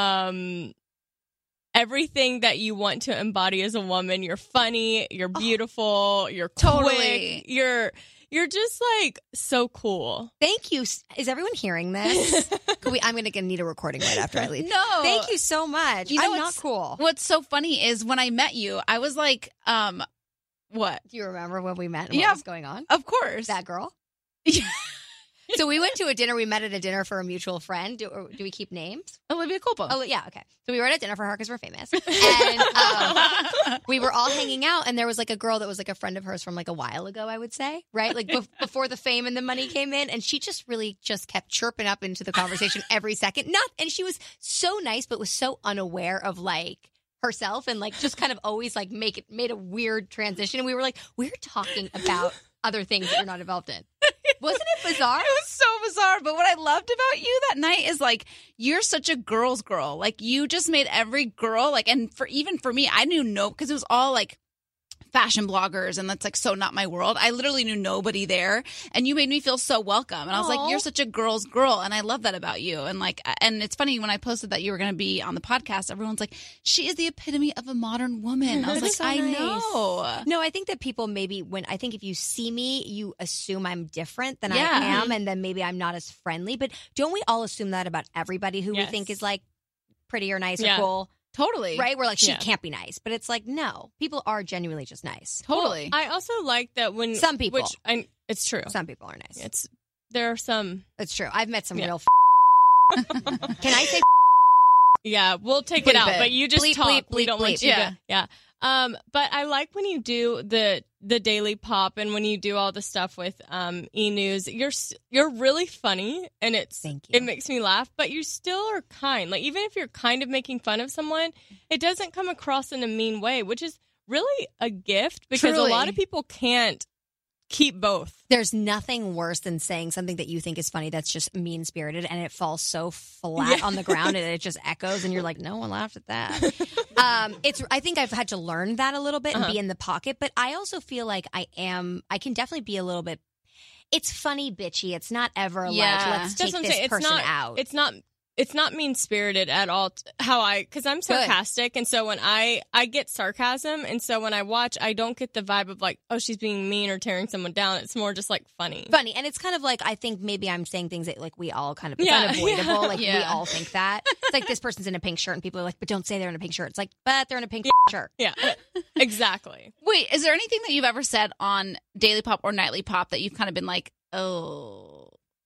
um everything that you want to embody as a woman, you're funny, you're beautiful, you're Totally. quick, you're you're just like so cool. Thank you. Is everyone hearing this? Could we, I'm going to need a recording right after I leave. No. Thank you so much. You know I'm not what's- cool. What's so funny is when I met you, I was like, um, what? Do you remember when we met and Yeah. what was going on? Of course. That girl? So we went to a dinner. We met at a dinner for a mutual friend. Do, or do we keep names? Olivia Culpo. Oh, yeah. Okay. So we were at a dinner for her because we're famous. And um, we were all hanging out. And there was like a girl that was like a friend of hers from like a while ago, I would say. Right? Like be- before the fame and the money came in. And she just really just kept chirping up into the conversation every second. Not, and she was so nice, but was so unaware of like herself and like just kind of always like make it made a weird transition. And we were like, we're talking about other things that you're not involved in. Wasn't it bizarre? It was so bizarre. But what I loved about you that night is like, you're such a girl's girl. Like you just made every girl like, and for even for me, I knew no, because it was all like fashion bloggers and that's like so not my world. I literally knew nobody there and you made me feel so welcome. And I was Aww. like, you're such a girl's girl. And I love that about you. And like, and it's funny when I posted that you were going to be on the podcast, everyone's like, she is the epitome of a modern woman. I was like, so I nice. know. No, I think that people maybe when I think if you see me, you assume I'm different than Yeah. I am. And then maybe I'm not as friendly. But don't we all assume that about everybody who Yes. we think is like pretty or nice Yeah. or cool? Totally. Right? We're like, she Yeah. can't be nice. But it's like, no, people are genuinely just nice. Totally. I also like that when Some people. which I, it's true. Some people are nice. It's there are some. It's true. I've met some Yeah. real f- Can I say Yeah, we'll take Bleep it out, it. but you just Bleep, talk. bleep, we bleep, don't bleep. want you Yeah. to. Yeah. Um, but I like when you do the the Daily Pop and when you do all the stuff with um E News. You're s- you're really funny and it's Thank you. it makes me laugh, but you still are kind. Like even if you're kind of making fun of someone, it doesn't come across in a mean way, which is really a gift because Truly. a lot of people can't keep both. There's nothing worse than saying something that you think is funny that's just mean spirited and it falls so flat Yeah. on the ground and it just echoes and you're like, no one laughed at that. um, it's. I think I've had to learn that a little bit and Uh-huh. be in the pocket, but I also feel like I am. I can definitely be a little bit. It's funny, bitchy. It's not ever Yeah. like let's That's take what I'm this saying. person it's not, out. It's not. It's not mean spirited at all. T- how I, because I'm sarcastic, and so when I I get sarcasm, and so when I watch, I don't get the vibe of like, oh, she's being mean or tearing someone down. It's more just like funny. funny, and it's kind of like I think maybe I'm saying things that like we all kind of it's Yeah. unavoidable. Yeah. Like we Yeah. all think that. It's like this person's in a pink shirt and people are like, but don't say they're in a pink shirt. It's like, but they're in a pink shirt. Yeah, exactly. Wait, is there anything that you've ever said on Daily Pop or Nightly Pop that you've kind of been like, oh,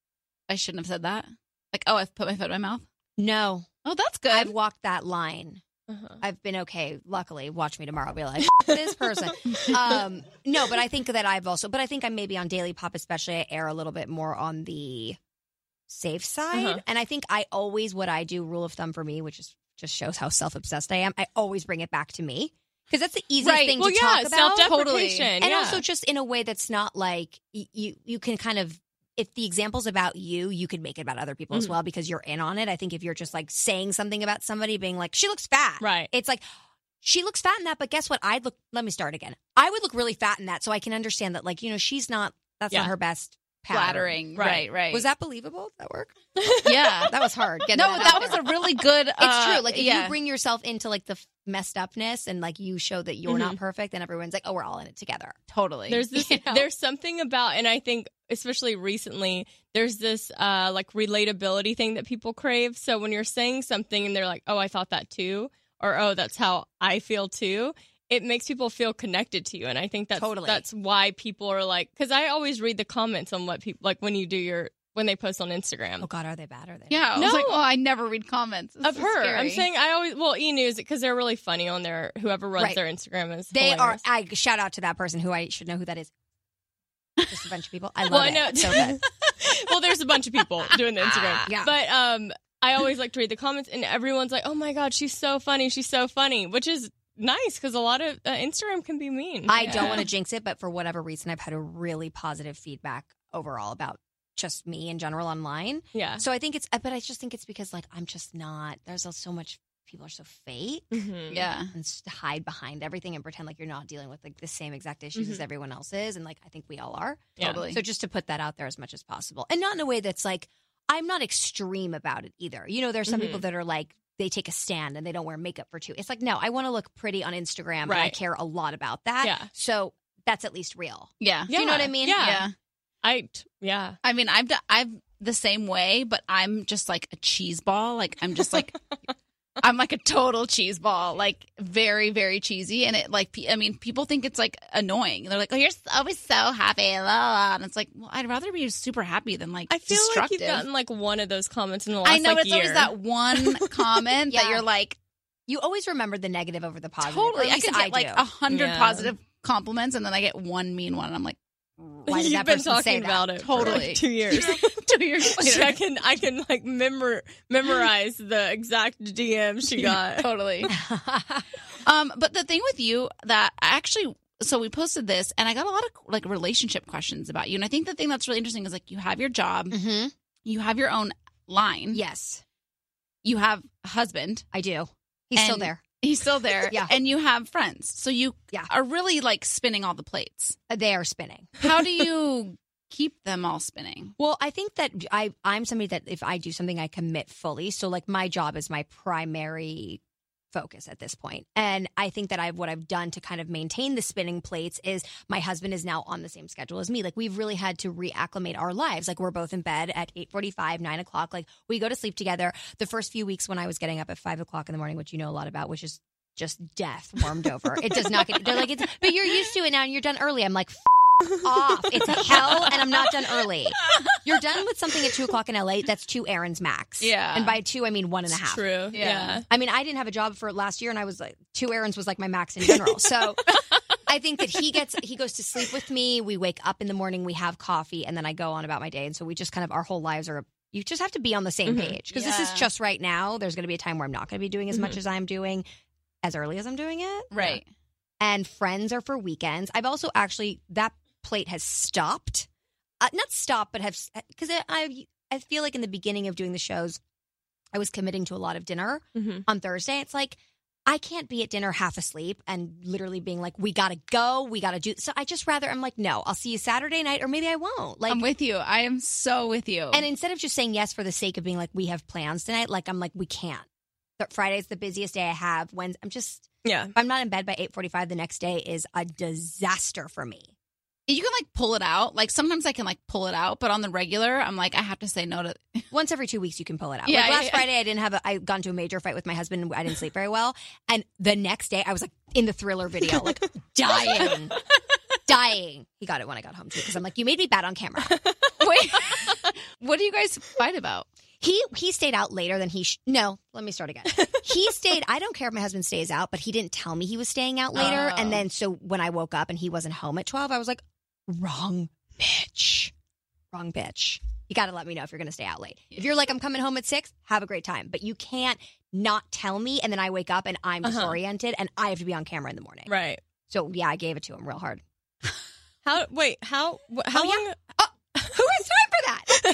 I shouldn't have said that? Like, oh, I've put my foot in my mouth? No, Oh, that's good. I've walked that line. Uh-huh. I've been okay. Luckily, watch me tomorrow. I'll be like, this person. Um, no, but I think that I've also, but I think I'm maybe on Daily Pop, especially, I err a little bit more on the safe side. Uh-huh. And I think I always, what I do, rule of thumb for me, which is just shows how self obsessed I am, I always bring it back to me. Because that's the easiest Right. thing Well, to yeah, talk about. self-deprecation. And yeah. also just in a way that's not like y- you, you can kind of, if the example's about you, you could make it about other people as Mhm. well because you're in on it. I think if you're just like saying something about somebody being like, she looks fat. Right. It's like, she looks fat in that, but guess what? I'd look, let me start again. I would look really fat in that. So I can understand that, like, you know, she's not, that's Yeah. not her best pattern. Flattering. Right, Right. right. Was that believable? Did that work? Yeah. That was hard. getting No, out that there. was a really good. It's uh, true. Like if yeah. you bring yourself into like the f- messed upness and like you show that you're not Mhm. perfect, then everyone's like, oh, we're all in it together. Totally. There's this. You know? There's something about, and I think especially recently, there's this uh, like relatability thing that people crave. So when you're saying something and they're like, "Oh, I thought that too," or "Oh, that's how I feel too," it makes people feel connected to you, and I think that's Totally. that's why people are like. Because I always read the comments on what people like when you do your when they post on Instagram. Oh God, are they bad? Are they? Yeah. I was No. like, oh, I never read comments. This Of is her, scary. I'm saying I always well E News because they're really funny on their whoever runs Right. their Instagram is They hilarious. are. I shout out to that person who I should know who that is. Just a bunch of people. I love Well, I it. know. It's so good. Well, there's a bunch of people doing the Instagram. Yeah. But um, I always like to read the comments, and everyone's like, "Oh my God, she's so funny! She's so funny," which is nice because a lot of uh, Instagram can be mean. I don't want to jinx it, but for whatever reason, I've had a really positive feedback overall about just me in general online. Yeah. So I think it's, but I just think it's because like I'm just not. There's so much. People are so fake. Mhm. Yeah. And s- to hide behind everything and pretend like you're not dealing with like the same exact issues as Mhm. everyone else is, and like I think we all are. Yeah. Totally. So just to put that out there as much as possible, and not in a way that's like I'm not extreme about it either. You know, there's some Mhm. people that are like they take a stand and they don't wear makeup for two. It's like no, I want to look pretty on Instagram, and I Right. care a lot about that. Yeah. So that's at least real. Yeah. Do you know what I mean? Yeah. Yeah. I t- yeah. I mean, I've done, I've the same way, but I'm just like a cheese ball. Like I'm just like I'm like a total cheese ball, like very, very cheesy. And it like, pe- I mean, people think it's like annoying. They're like, oh, you're always so happy. La, la, la. And it's like, well, I'd rather be super happy than like I feel like destructive. you've gotten like one of those comments in the last I know, like, but it's year. always that one comment Yeah. that you're like, You always remember the negative over the positive. totally. Or at I least can get like do. a hundred Yeah. positive compliments and then I get one mean one. And I'm like, Why did You've that been person talking say that? about it Totally. for like two years. two years later. I can I can like memor- memorize the exact D M she got. Totally. Um, but the thing with you that I actually, so we posted this and I got a lot of like relationship questions about you. And I think the thing that's really interesting is like you have your job, Mhm. you have your own line, Yes, you have a husband, I do. He's still And- there. he's still there, Yeah. and you have friends. So you Yeah. are really like spinning all the plates. Uh, They are spinning. How do you keep them all spinning? Well, I think that I, I'm somebody that if I do something, I commit fully. So, like, my job is my primary focus at this point. And I think that I've what I've done to kind of maintain the spinning plates is my husband is now on the same schedule as me. Like, we've really had to reacclimate our lives. Like, we're both in bed at eight forty-five, nine o'clock. Like, we go to sleep together. The first few weeks when I was getting up at five o'clock in the morning, which you know a lot about, which is just death warmed over. It does not get, they're like, it's, but you're used to it now and you're done early. I'm like, off. It's hell, and I'm not done early. You're done with something at two o'clock in L A. That's two errands max. Yeah. and by two I mean one and a half. True. Yeah. I mean, I didn't have a job for last year, and I was like, two errands was like my max in general. So I think that he gets he goes to sleep with me. We wake up in the morning, we have coffee, and then I go on about my day. And so we just kind of our whole lives are. You just have to be on the same Mhm. page because this is Yeah. just right now. There's going to be a time where I'm not going to be doing as much Mhm. as I'm doing, as early as I'm doing it. Right. And friends are for weekends. I've also actually that plate has stopped, uh, not stopped, but have because I, I I feel like in the beginning of doing the shows, I was committing to a lot of dinner Mhm. on Thursday. It's like I can't be at dinner half asleep and literally being like, we gotta go, we gotta do. So I just rather I'm like, no, I'll see you Saturday night, or maybe I won't. Like, I'm with you. I am so with you. and instead of just saying yes for the sake of being like, we have plans tonight, like I'm like, we can't. Th- Friday's the busiest day I have. When I'm just, Yeah. if I'm not in bed by eight forty-five, the next day is a disaster for me. you can like pull it out. Like sometimes I can like pull it out, but on the regular, I'm like, I have to say no to. Once every two weeks, you can pull it out. Yeah, like last yeah. Friday, I didn't have a. I got into a major fight with my husband. And I didn't sleep very well, and the next day, I was like in the Thriller video, like dying, dying. He got it when I got home too, because I'm like, you made me bad on camera. Wait, what do you guys fight about? He he stayed out later than he. Sh- no, let me start again. He stayed. I don't care if my husband stays out, but he didn't tell me he was staying out later. Oh. And then so when I woke up and he wasn't home at twelve, I was like, wrong bitch, wrong bitch. You got to let me know if you're going to stay out late. If you're like, I'm coming home at six, have a great time. But you can't not tell me, and then I wake up and I'm Uh-huh. disoriented, and I have to be on camera in the morning. Right. So yeah, I gave it to him real hard. How? Wait. How? wh- How Oh, yeah. long? Who has time for that?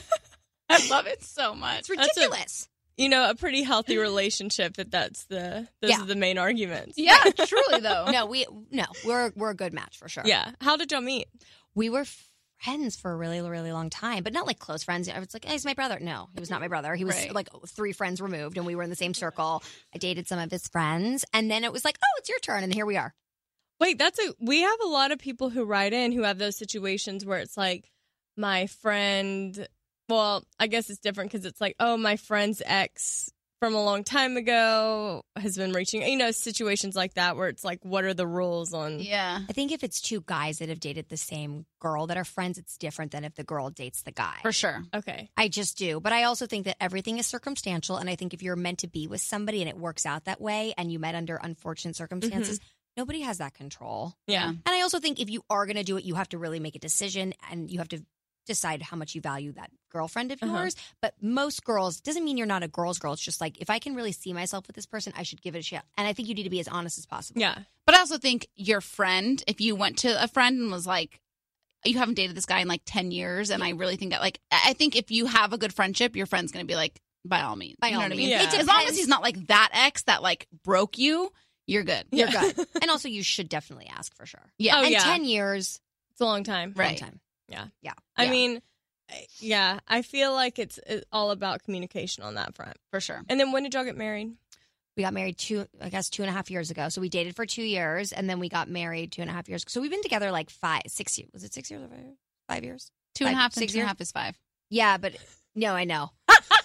I love it so much. It's That's a- ridiculous. You know, a pretty healthy relationship. If that's the those Yeah. are the main arguments. Yeah, truly though. No, we no, we're we're a good match for sure. Yeah. How did y'all meet? We were friends for a really, really long time, but not like close friends. I was like, hey, he's my brother. No, he was not my brother. He was Right. like three friends removed, and we were in the same circle. I dated some of his friends, and then it was like, oh, it's your turn, and here we are. Wait, that's a. We have a lot of people who write in who have those situations where it's like, my friend. Well, I guess it's different because it's like, oh, my friend's ex from a long time ago has been reaching. You know, situations like that where it's like, what are the rules on? Yeah. I think if it's two guys that have dated the same girl that are friends, it's different than if the girl dates the guy. For sure. Okay. I just do. But I also think that everything is circumstantial. And I think if you're meant to be with somebody and it works out that way and you met under unfortunate circumstances, nobody has that control. Yeah. And I also think if you are going to do it, you have to really make a decision and you have to decide how much you value that girlfriend of Uh-huh. yours. But most girls, doesn't mean you're not a girl's girl. It's just like, if I can really see myself with this person, I should give it a shot. And I think you need to be as honest as possible. Yeah. But I also think your friend, if you went to a friend and was like, you haven't dated this guy in like ten years, and I really think that, like, I think if you have a good friendship, your friend's going to be like, by all means. By you know all what I means. mean? Yeah. It As long as depends. he's not like that ex that like broke you, you're good. You're Yeah. good. And also, you should definitely ask for sure. Yeah. Oh, and yeah. ten years, It's a long time. Right. long time. Yeah. Yeah. I Yeah. mean, I- yeah, I feel like it's, it's all about communication on that front. For sure. And then when did y'all get married? We got married two, I guess, two and a half years ago. So we dated for two years, and then we got married two and a half years. So we've been together like five, six years. Was it six years or five years? Five years? Two and a Five- half and six two and a years? half is five. Yeah, but no, I know.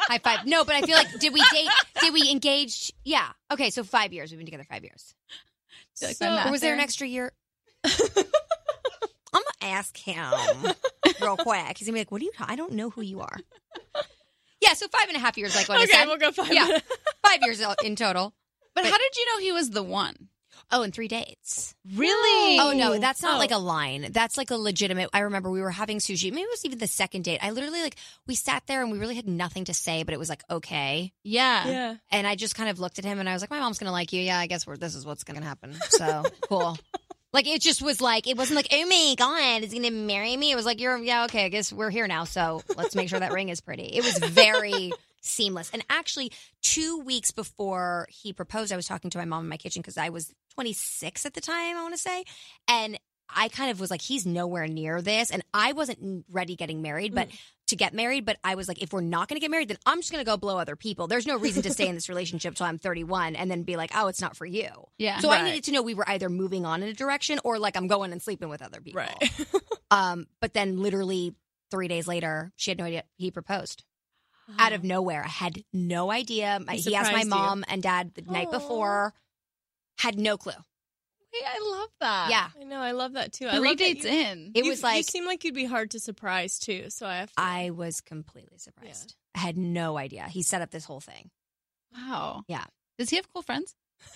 High five. No, but I feel like, did we date, did we engage? Yeah. Okay, so five years. We've been together five years. Like So- my Or was there an master. extra year? I'm going to ask him real quick. He's going to be like, what do you, I don't know who you are. Yeah, so five and a half years, like what I Okay, said. we'll go five. Yeah, five years in total. But how did you know he was the one? Oh, and three dates. Really? Oh, no, that's not Oh. like a line. That's like a legitimate. I remember we were having sushi. Maybe it was even the second date. I literally, like, we sat there and we really had nothing to say, but it was like, okay. Yeah. Yeah. And I just kind of looked at him and I was like, my mom's going to like you. Yeah, I guess we're, this is what's going to happen. So, cool. Like, it just was like, it wasn't like, oh my God, is he going to marry me? It was like, you're, yeah, okay, I guess we're here now. So let's make sure that ring is pretty. It was very seamless. And actually, two weeks before he proposed, I was talking to my mom in my kitchen because I was twenty-six at the time, I want to say. And I kind of was like, he's nowhere near this. And I wasn't ready getting married, but to get married. But I was like, if we're not going to get married, then I'm just going to go blow other people. There's no reason to stay in this relationship till I'm thirty-one and then be like, oh, it's not for you. Yeah. So I Right. needed to know we were either moving on in a direction or like I'm going and sleeping with other people. Right. Um, but then literally three days later, she had no idea he proposed. Out of nowhere. I had no idea. My, He he asked my surprised you. mom and dad the night Aw. before. Had no clue. Wait, I love that. Yeah. I know. I love that too. I Three love that dates you- in. It you- was like you seem like you'd be hard to surprise too. So I have. To, I was completely surprised. I had no idea. He set up this whole thing. Wow. Yeah. Does he have cool friends?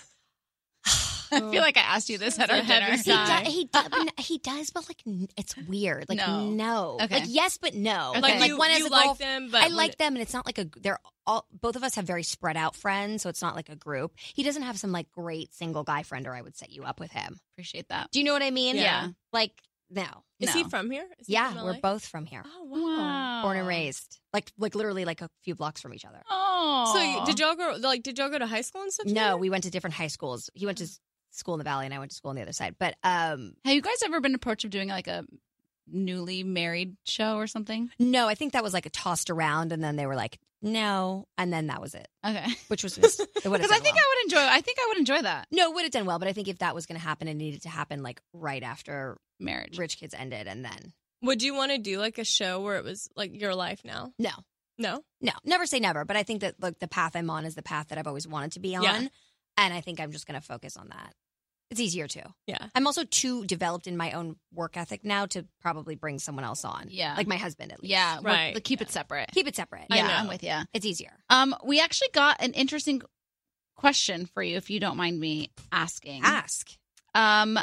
I feel like I asked you this at a our heavy dinner. He, sigh. do, he, do, but he does, but like n- it's weird. Like No. no, Okay. like yes, but no. Okay. like, Like you, one as you a like girl- them, but I when like it- them, and it's not like a. They're all both of us have very spread out friends, so it's not like a group. He doesn't have some like great single guy friend, or I would set you up with him. Appreciate that. Do you know what I mean? Yeah. Like no. Is No. he from here? Is he Yeah, from L we're A? both from here, Oh wow. Wow. born and raised. Like like literally like a few blocks from each other. Oh. So you- did y'all go? Like, did y'all go to high school and stuff? No, together? we went to different high schools. He went to s- school in the Valley, and I went to school on the other side. But um, Have you guys ever been approached of doing like a newly married show or something? no, I think that was like a tossed around, and then they were like, no, and then that was it, Okay. which was just, it would have Because done I think well. I would enjoy. I think I would enjoy that No, it would have done well, but I think if that was going to happen, it needed to happen like right after marriage. Rich Kids ended, and then Would you want to do like a show where it was like your life now? no, No. no, never say never. But I think that like the path I'm on is the path that I've always wanted to be on, Yeah. and I think I'm just going to focus on that. It's easier too. Yeah. I'm also too developed in my own work ethic now to probably bring someone else on. Yeah. like my husband at least. Yeah. we're- Right. like, keep it separate. keep it separate. yeah, know. I'm with you. It's easier. Um, we actually got an interesting question for you, if you don't mind me asking. Ask. Um,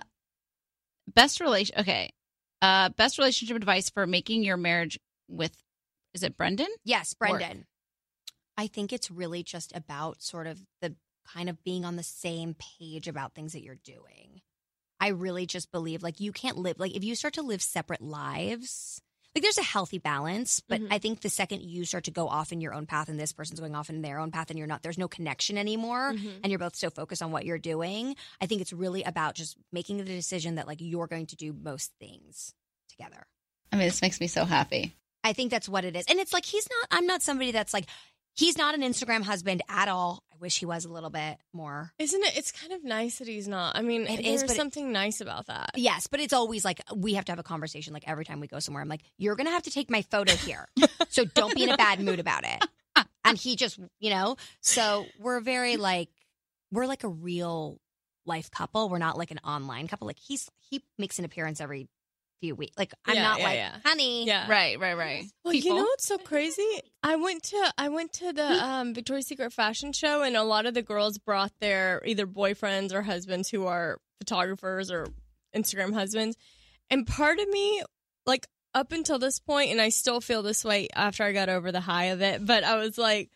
best relation. Okay. Uh, best relationship advice for making your marriage with. Is it Brendan? Yes, Brendan. I think it's really just about sort of the kind of being on the same page about things that you're doing. I really just believe like you can't live like if you start to live separate lives, like there's a healthy balance, but Mhm. I think the second you start to go off in your own path and this person's going off in their own path and you're not, there's no connection anymore Mhm. and you're both so focused on what you're doing. I think it's really about just making the decision that like you're going to do most things together. I mean, this makes me so happy. I think that's what it is. And it's like, he's not, I'm not somebody that's like, he's not an Instagram husband at all. I wish he was a little bit more. Isn't it? It's kind of nice that he's not. I mean, It there's is, but it- something nice about that. Yes, but it's always like, we have to have a conversation like every time we go somewhere. I'm like, you're going to have to take my photo here. So don't be in a bad mood about it. And he just, you know, so we're very like, we're like a real life couple. We're not like an online couple. Like he's, he makes an appearance every few weeks. Like I'm Yeah, not yeah, like, yeah. honey. Yeah. Right, right, right. Well, you People. know what's so crazy? I went to I went to the um, Victoria's Secret fashion show, and a lot of the girls brought their either boyfriends or husbands who are photographers or Instagram husbands. And part of me, like up until this point, and I still feel this way after I got over the high of it, but I was like,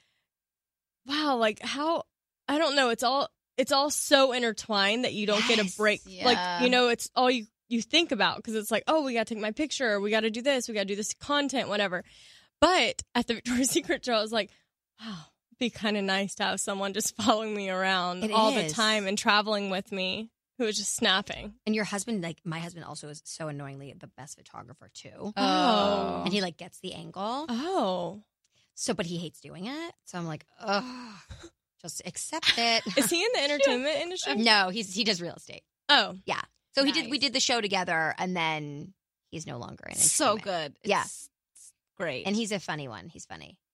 wow, like how I don't know. It's all it's all so intertwined that you don't get a Yes. break. Yeah. Like you know, it's all you. you think about because it's like, oh, we got to take my picture, we got to do this, we got to do this content, whatever. But at the Victoria's Secret show, I was like, wow, it'd be kind of nice to have someone just following me around It all is. the time and traveling with me who was just snapping. And your husband, like my husband also is so annoyingly the best photographer too. Oh. And he like gets the angle. Oh. So, but he hates doing it. So I'm like, ugh, just accept it. Is he in the entertainment industry? No, he's he does real estate. Oh. Yeah. So he did. Nice. We did the show together, and then he's no longer in it. So good. Yeah. It's, it's great. And he's a funny one. He's funny.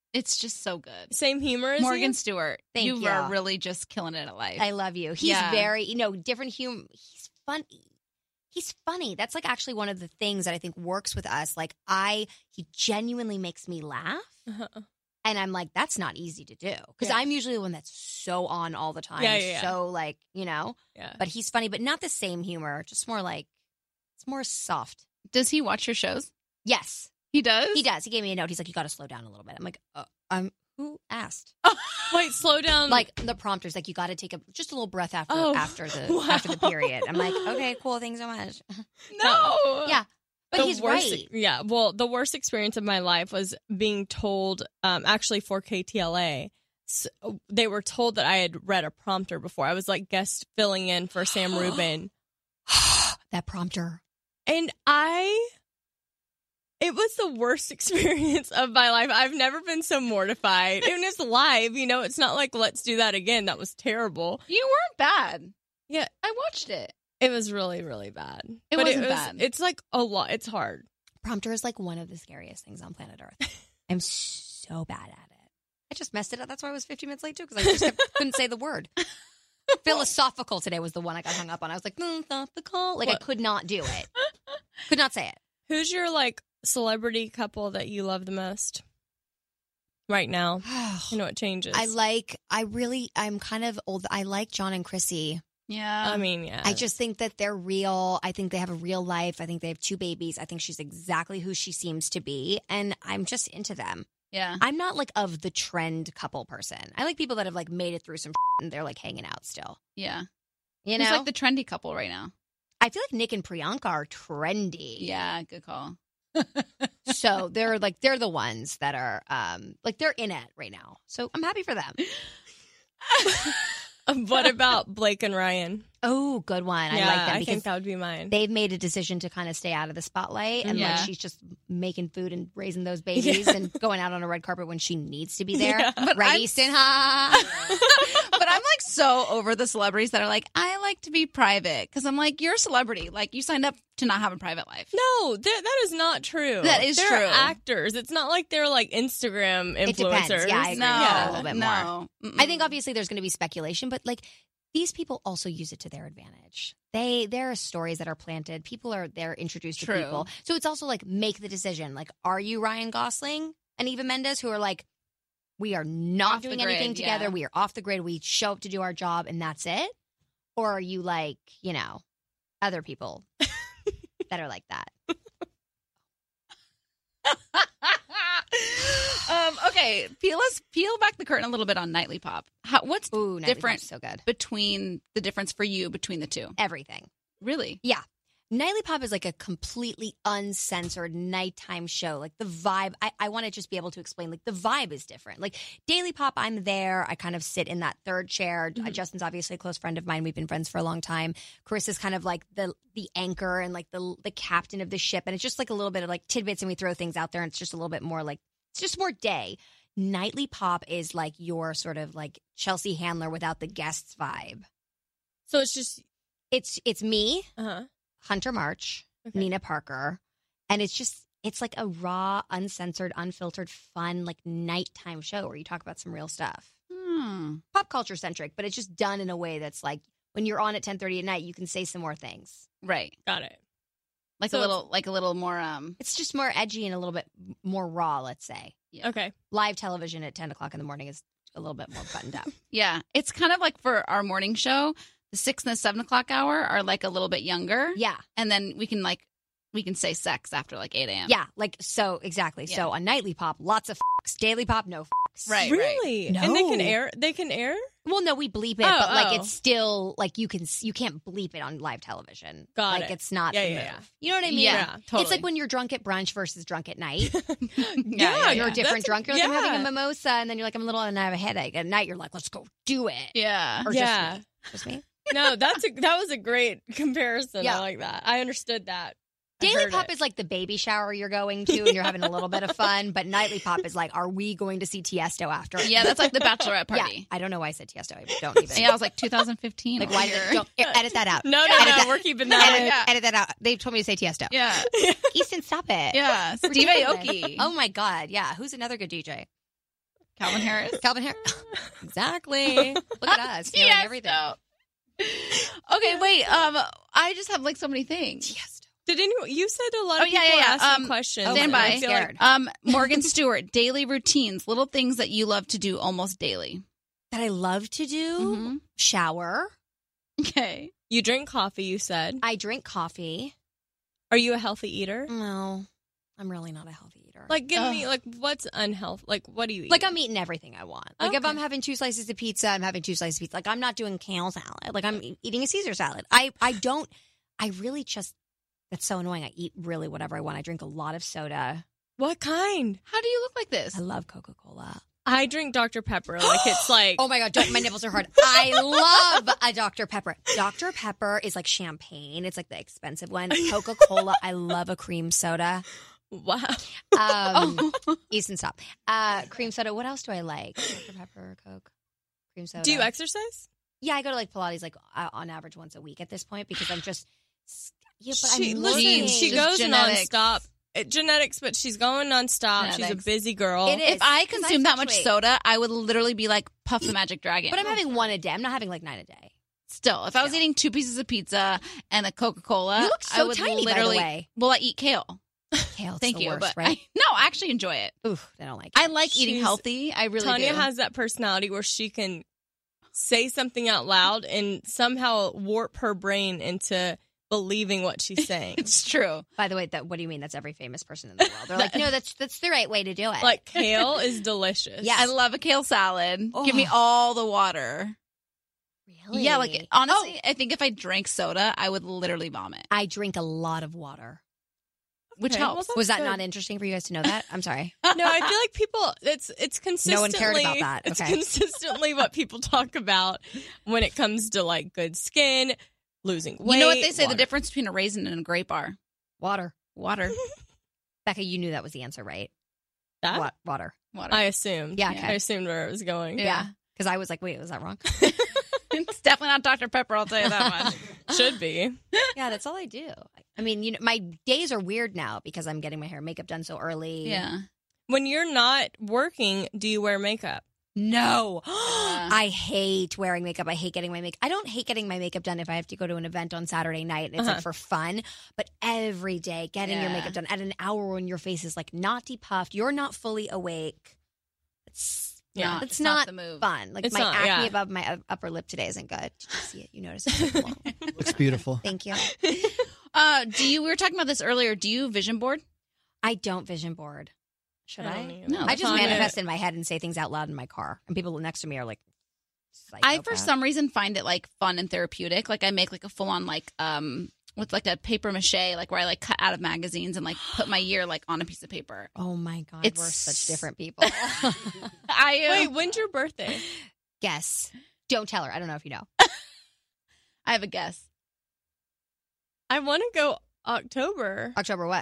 It's just so good. Same humor as Morgan you? Stewart, Thank you you. are really just killing it at life. I love you. He's Yeah. very, you know, different humor. He's funny. He's funny. That's like actually one of the things that I think works with us. Like I, he genuinely makes me laugh. Uh-huh. And I'm like, that's not easy to do. Because Yeah. I'm usually the one that's so on all the time. Yeah, yeah, yeah. So like, you know, Yeah. but he's funny, but not the same humor. Just more like, it's more soft. Does he watch your shows? Yes, He does? he does. He gave me a note. He's like, you got to slow down a little bit. I'm like, uh, I'm, who asked? Wait, slow down. Like the prompter's like, you got to take a just a little breath after Oh, after the wow. after the period. I'm like, okay, cool. Thanks so much. No. Yeah, but The he's worst, right. Yeah. Well, the worst experience of my life was being told, um, actually for K T L A, so they were told that I had read a prompter before. I was like guest filling in for Sam Rubin. That prompter. And I, it was the worst experience of my life. I've never been so mortified. And it's live, you know, it's not like, let's do that again. That was terrible. You weren't bad. Yeah. I watched it. It was really, really bad. It But wasn't was, bad. It's like a lot. It's hard. Prompter is like one of the scariest things on planet Earth. I'm so bad at it. I just messed it up. That's why I was fifteen minutes late too, because I just kept, couldn't say the word. Philosophical today was the one I got hung up on. I was like, philosophical. Like What? I could not do it. Could not say it. Who's your like celebrity couple that you love the most right now? I know it changes. I like, I really, I'm kind of old. I like John and Chrissy. Yeah. I mean, yeah. I just think that they're real. I think they have a real life. I think they have two babies. I think she's exactly who she seems to be. And I'm just into them. yeah. I'm not like of the trend couple person. I like people that have like made it through some and they're like hanging out still. Yeah. You Who's know? like the trendy couple right now? I feel like Nick and Priyanka are trendy. Yeah, good call. So they're like, they're the ones that are um like they're in it right now. So I'm happy for them. What about Blake and Ryan? Oh, good one. yeah, I like them I because think that would be mine. they've made a decision to kind of stay out of the spotlight, and Yeah. like she's just making food and raising those babies and going out on a red carpet when she needs to be there. Yeah. But Right, I'm- Easton? Ha! But I'm like so over the celebrities that are like, I like to be private. Because I'm like, you're a celebrity. Like, you signed up to not have a private life. No, that that is not true. That is they're true. actors. It's not like they're like Instagram influencers. It depends. Yeah, I agree. No, Yeah, a little bit more. no. I think obviously there's going to be speculation, but like these people also use it to their advantage. They there are stories that are planted. People are they're introduced True. to people, so it's also like make the decision. Like, are you Ryan Gosling and Eva Mendes, who are like, we are not Off the doing grid, anything together. yeah. We are off the grid. We show up to do our job, and that's it. Or are you like, you know, other people that are like that? um, okay, peel us peel back the curtain a little bit on Nightly Pop. How, what's Ooh, Nightly different Pop's so good. between the difference for you between the two? Everything. Really? Yeah. Nightly Pop is like a completely uncensored nighttime show. Like the vibe, I, I want to just be able to explain, like the vibe is different. Like Daily Pop, I'm there. I kind of sit in that third chair. Mhm. Uh, Justin's obviously a close friend of mine. We've been friends for a long time. Chris is kind of like the the anchor and like the the captain of the ship. And it's just like a little bit of like tidbits and we throw things out there. And it's just a little bit more like, it's just more day. Nightly Pop is like your sort of like Chelsea Handler without the guests vibe. So it's just It's It's me. uh huh. Hunter March, Okay. Nina Parker, and it's just it's like a raw, uncensored, unfiltered, fun like nighttime show where you talk about some real stuff, Hmm. pop culture centric, but it's just done in a way that's like when you're on at ten thirty at night, you can say some more things. Right. Got it. Like So a little, like a little more. Um. It's just more edgy and a little bit more raw. Let's say Okay. live television at ten o'clock in the morning is a little bit more buttoned up. Yeah, it's kind of like for our morning show. The six and the seven o'clock hour are like a little bit younger. Yeah, And then we can like we can say sex after like eight a.m. yeah, like so exactly. Yeah. So on Nightly Pop, lots of fucks. Daily Pop, no fucks. Right. Really? No. And they can air. They can air. Well, no, we bleep it, Oh, but like oh. it's still like you can you can't bleep it on live television. Got like it. it's not Yeah, the yeah, move. yeah. You know what I mean? Yeah, Yeah, totally. It's like when you're drunk at brunch versus drunk at night. yeah, You're yeah. different That's- drunk. You're like, I'm having yeah. a mimosa, and then you're like, I'm a little and I have a headache. At night, you're like, let's go do it. Yeah. Or Yeah. just me. Just me. No, that's a, that was a great comparison. Yeah. I like that. I understood that. I Daily heard Pop it. is like the baby shower you're going to, and you're having a little bit of fun. But Nightly Pop is like, are we going to see Tiesto after? Yeah, that's like the bachelorette Yeah, party. I don't know why I said Tiesto. I don't even. Yeah, I was like two thousand fifteen. Like, why did over don't here. edit that out? No, no, Edit no. that- We're keeping Edit, that. Yeah. edit that out. They told me to say Tiesto. Yeah. Easton, stop it. Yeah. Steve Ridiculous. Aoki. Oh my God. Yeah. Who's another good D J? Calvin Harris. Calvin Harris. Exactly. Look at us. Knowing Yes, everything. no. Okay, wait. Um, I just have like so many things. Yes. Did anyone? You said a lot Oh, of yeah, people yeah, yeah. asking Um, questions. oh, stand and I by. feel like- Scared. Um, Morgan Stewart, daily routines, little things that you love to do almost daily. That I love to do. Mhm. Shower. Okay. you drink coffee. You said. I drink coffee. Are you a healthy eater? No, I'm really not a healthy eater. Like, give Ugh. me like what's unhealthy? Like, what do you eat? Like I'm eating everything I want. Like if Okay. I'm having two slices of pizza, I'm having two slices of pizza. Like I'm not doing kale salad. Like I'm e- eating a Caesar salad. I, I don't, I really just, that's so annoying. I eat really whatever I want. I drink a lot of soda. what kind? How do you look like this? I love Coca-Cola. I drink Doctor Pepper. Like it's like Oh my God, don't, my nipples are hard. I love a Doctor Pepper. Doctor Pepper is like champagne. It's like the expensive one. Coca-Cola, I love a cream soda. wow. Um, Easton, stop. Uh, cream soda. What else do I like? Doctor Pepper, Coke, cream soda. Do you exercise? Yeah, I go to like Pilates like uh, on average once a week at this point because I'm just yeah. But she, I'm listen, looking. she Just goes genetics. nonstop. It, genetics, but she's going nonstop. She's a Genetics. busy girl. It is. If I 'cause consumed that much fluctuate. soda, I would literally be like Puff the Magic Dragon. But I'm having one a day. I'm not having like nine a day. Still, if I was Still. eating two pieces of pizza and a Coca-Cola, You look I so would tiny, by the literally. way. Well, I eat kale. Kale, it's Thank the you, worst, but right? I, no, I actually enjoy it. Oof, I don't like. I it. like eating She's- healthy. I really Tanya do. has that personality where she can say something out loud and somehow warp her brain into believing what she's saying. It's true. By the way, that what do you mean? That's every famous person in the world. They're like, no, that's that's the right way to do it. Like kale is delicious. Yeah. I love a kale salad. Give me Oh. all the water. really? Yeah, like honestly, I think if I drank soda, I would literally vomit, I drink a lot of water. which Okay, well, helps. that's Was that good. not interesting for you guys to know that? I'm sorry. No, I feel like people. It's it's consistently. No one cared about that. It's Okay. consistently what people talk about when it comes to like good skin, losing weight. You know what they say? water. The difference between a raisin and a grape are Water. water. Becca, you knew that was the answer, right? That? Wa- water. Water. I assumed. Yeah, okay. I assumed where it was going. yeah. Because I was like, wait, was that wrong? It's definitely not Doctor Pepper. I'll tell you that much. Should be. Yeah, that's all I do. I mean, you know, my days are weird now because I'm getting my hair and makeup done so early. Yeah. When you're not working, do you wear makeup? No. Yeah. I hate wearing makeup. I hate getting my makeup. I don't hate getting my makeup done if I have to go to an event on Saturday night and it's Uh-huh. like for fun. But every day, getting your Yeah. makeup done at an hour when your face is like not depuffed, you're not fully awake. It's Yeah. Not- it's, it's not, not the move. fun. Like It's my not, acne yeah. above my uh, upper lip today isn't good. Did you see it? You noticed it? Well, Looks beautiful. thank you. Uh, do you? We were talking about this earlier. Do you vision board? I don't vision board. Should I? don't either. No, I just Tanya- manifest in my head and say things out loud in my car, and people next to me are like, I for psychopath. some reason find it like fun and therapeutic. Like I make like a full on like um with like a paper mache, like where I like cut out of magazines and like put my year like on a piece of paper. Oh my god, It's- we're such different people. I uh, Wait, when's your birthday? Guess. Don't tell her. I don't know if you know. I have a guess. I want to go October October what?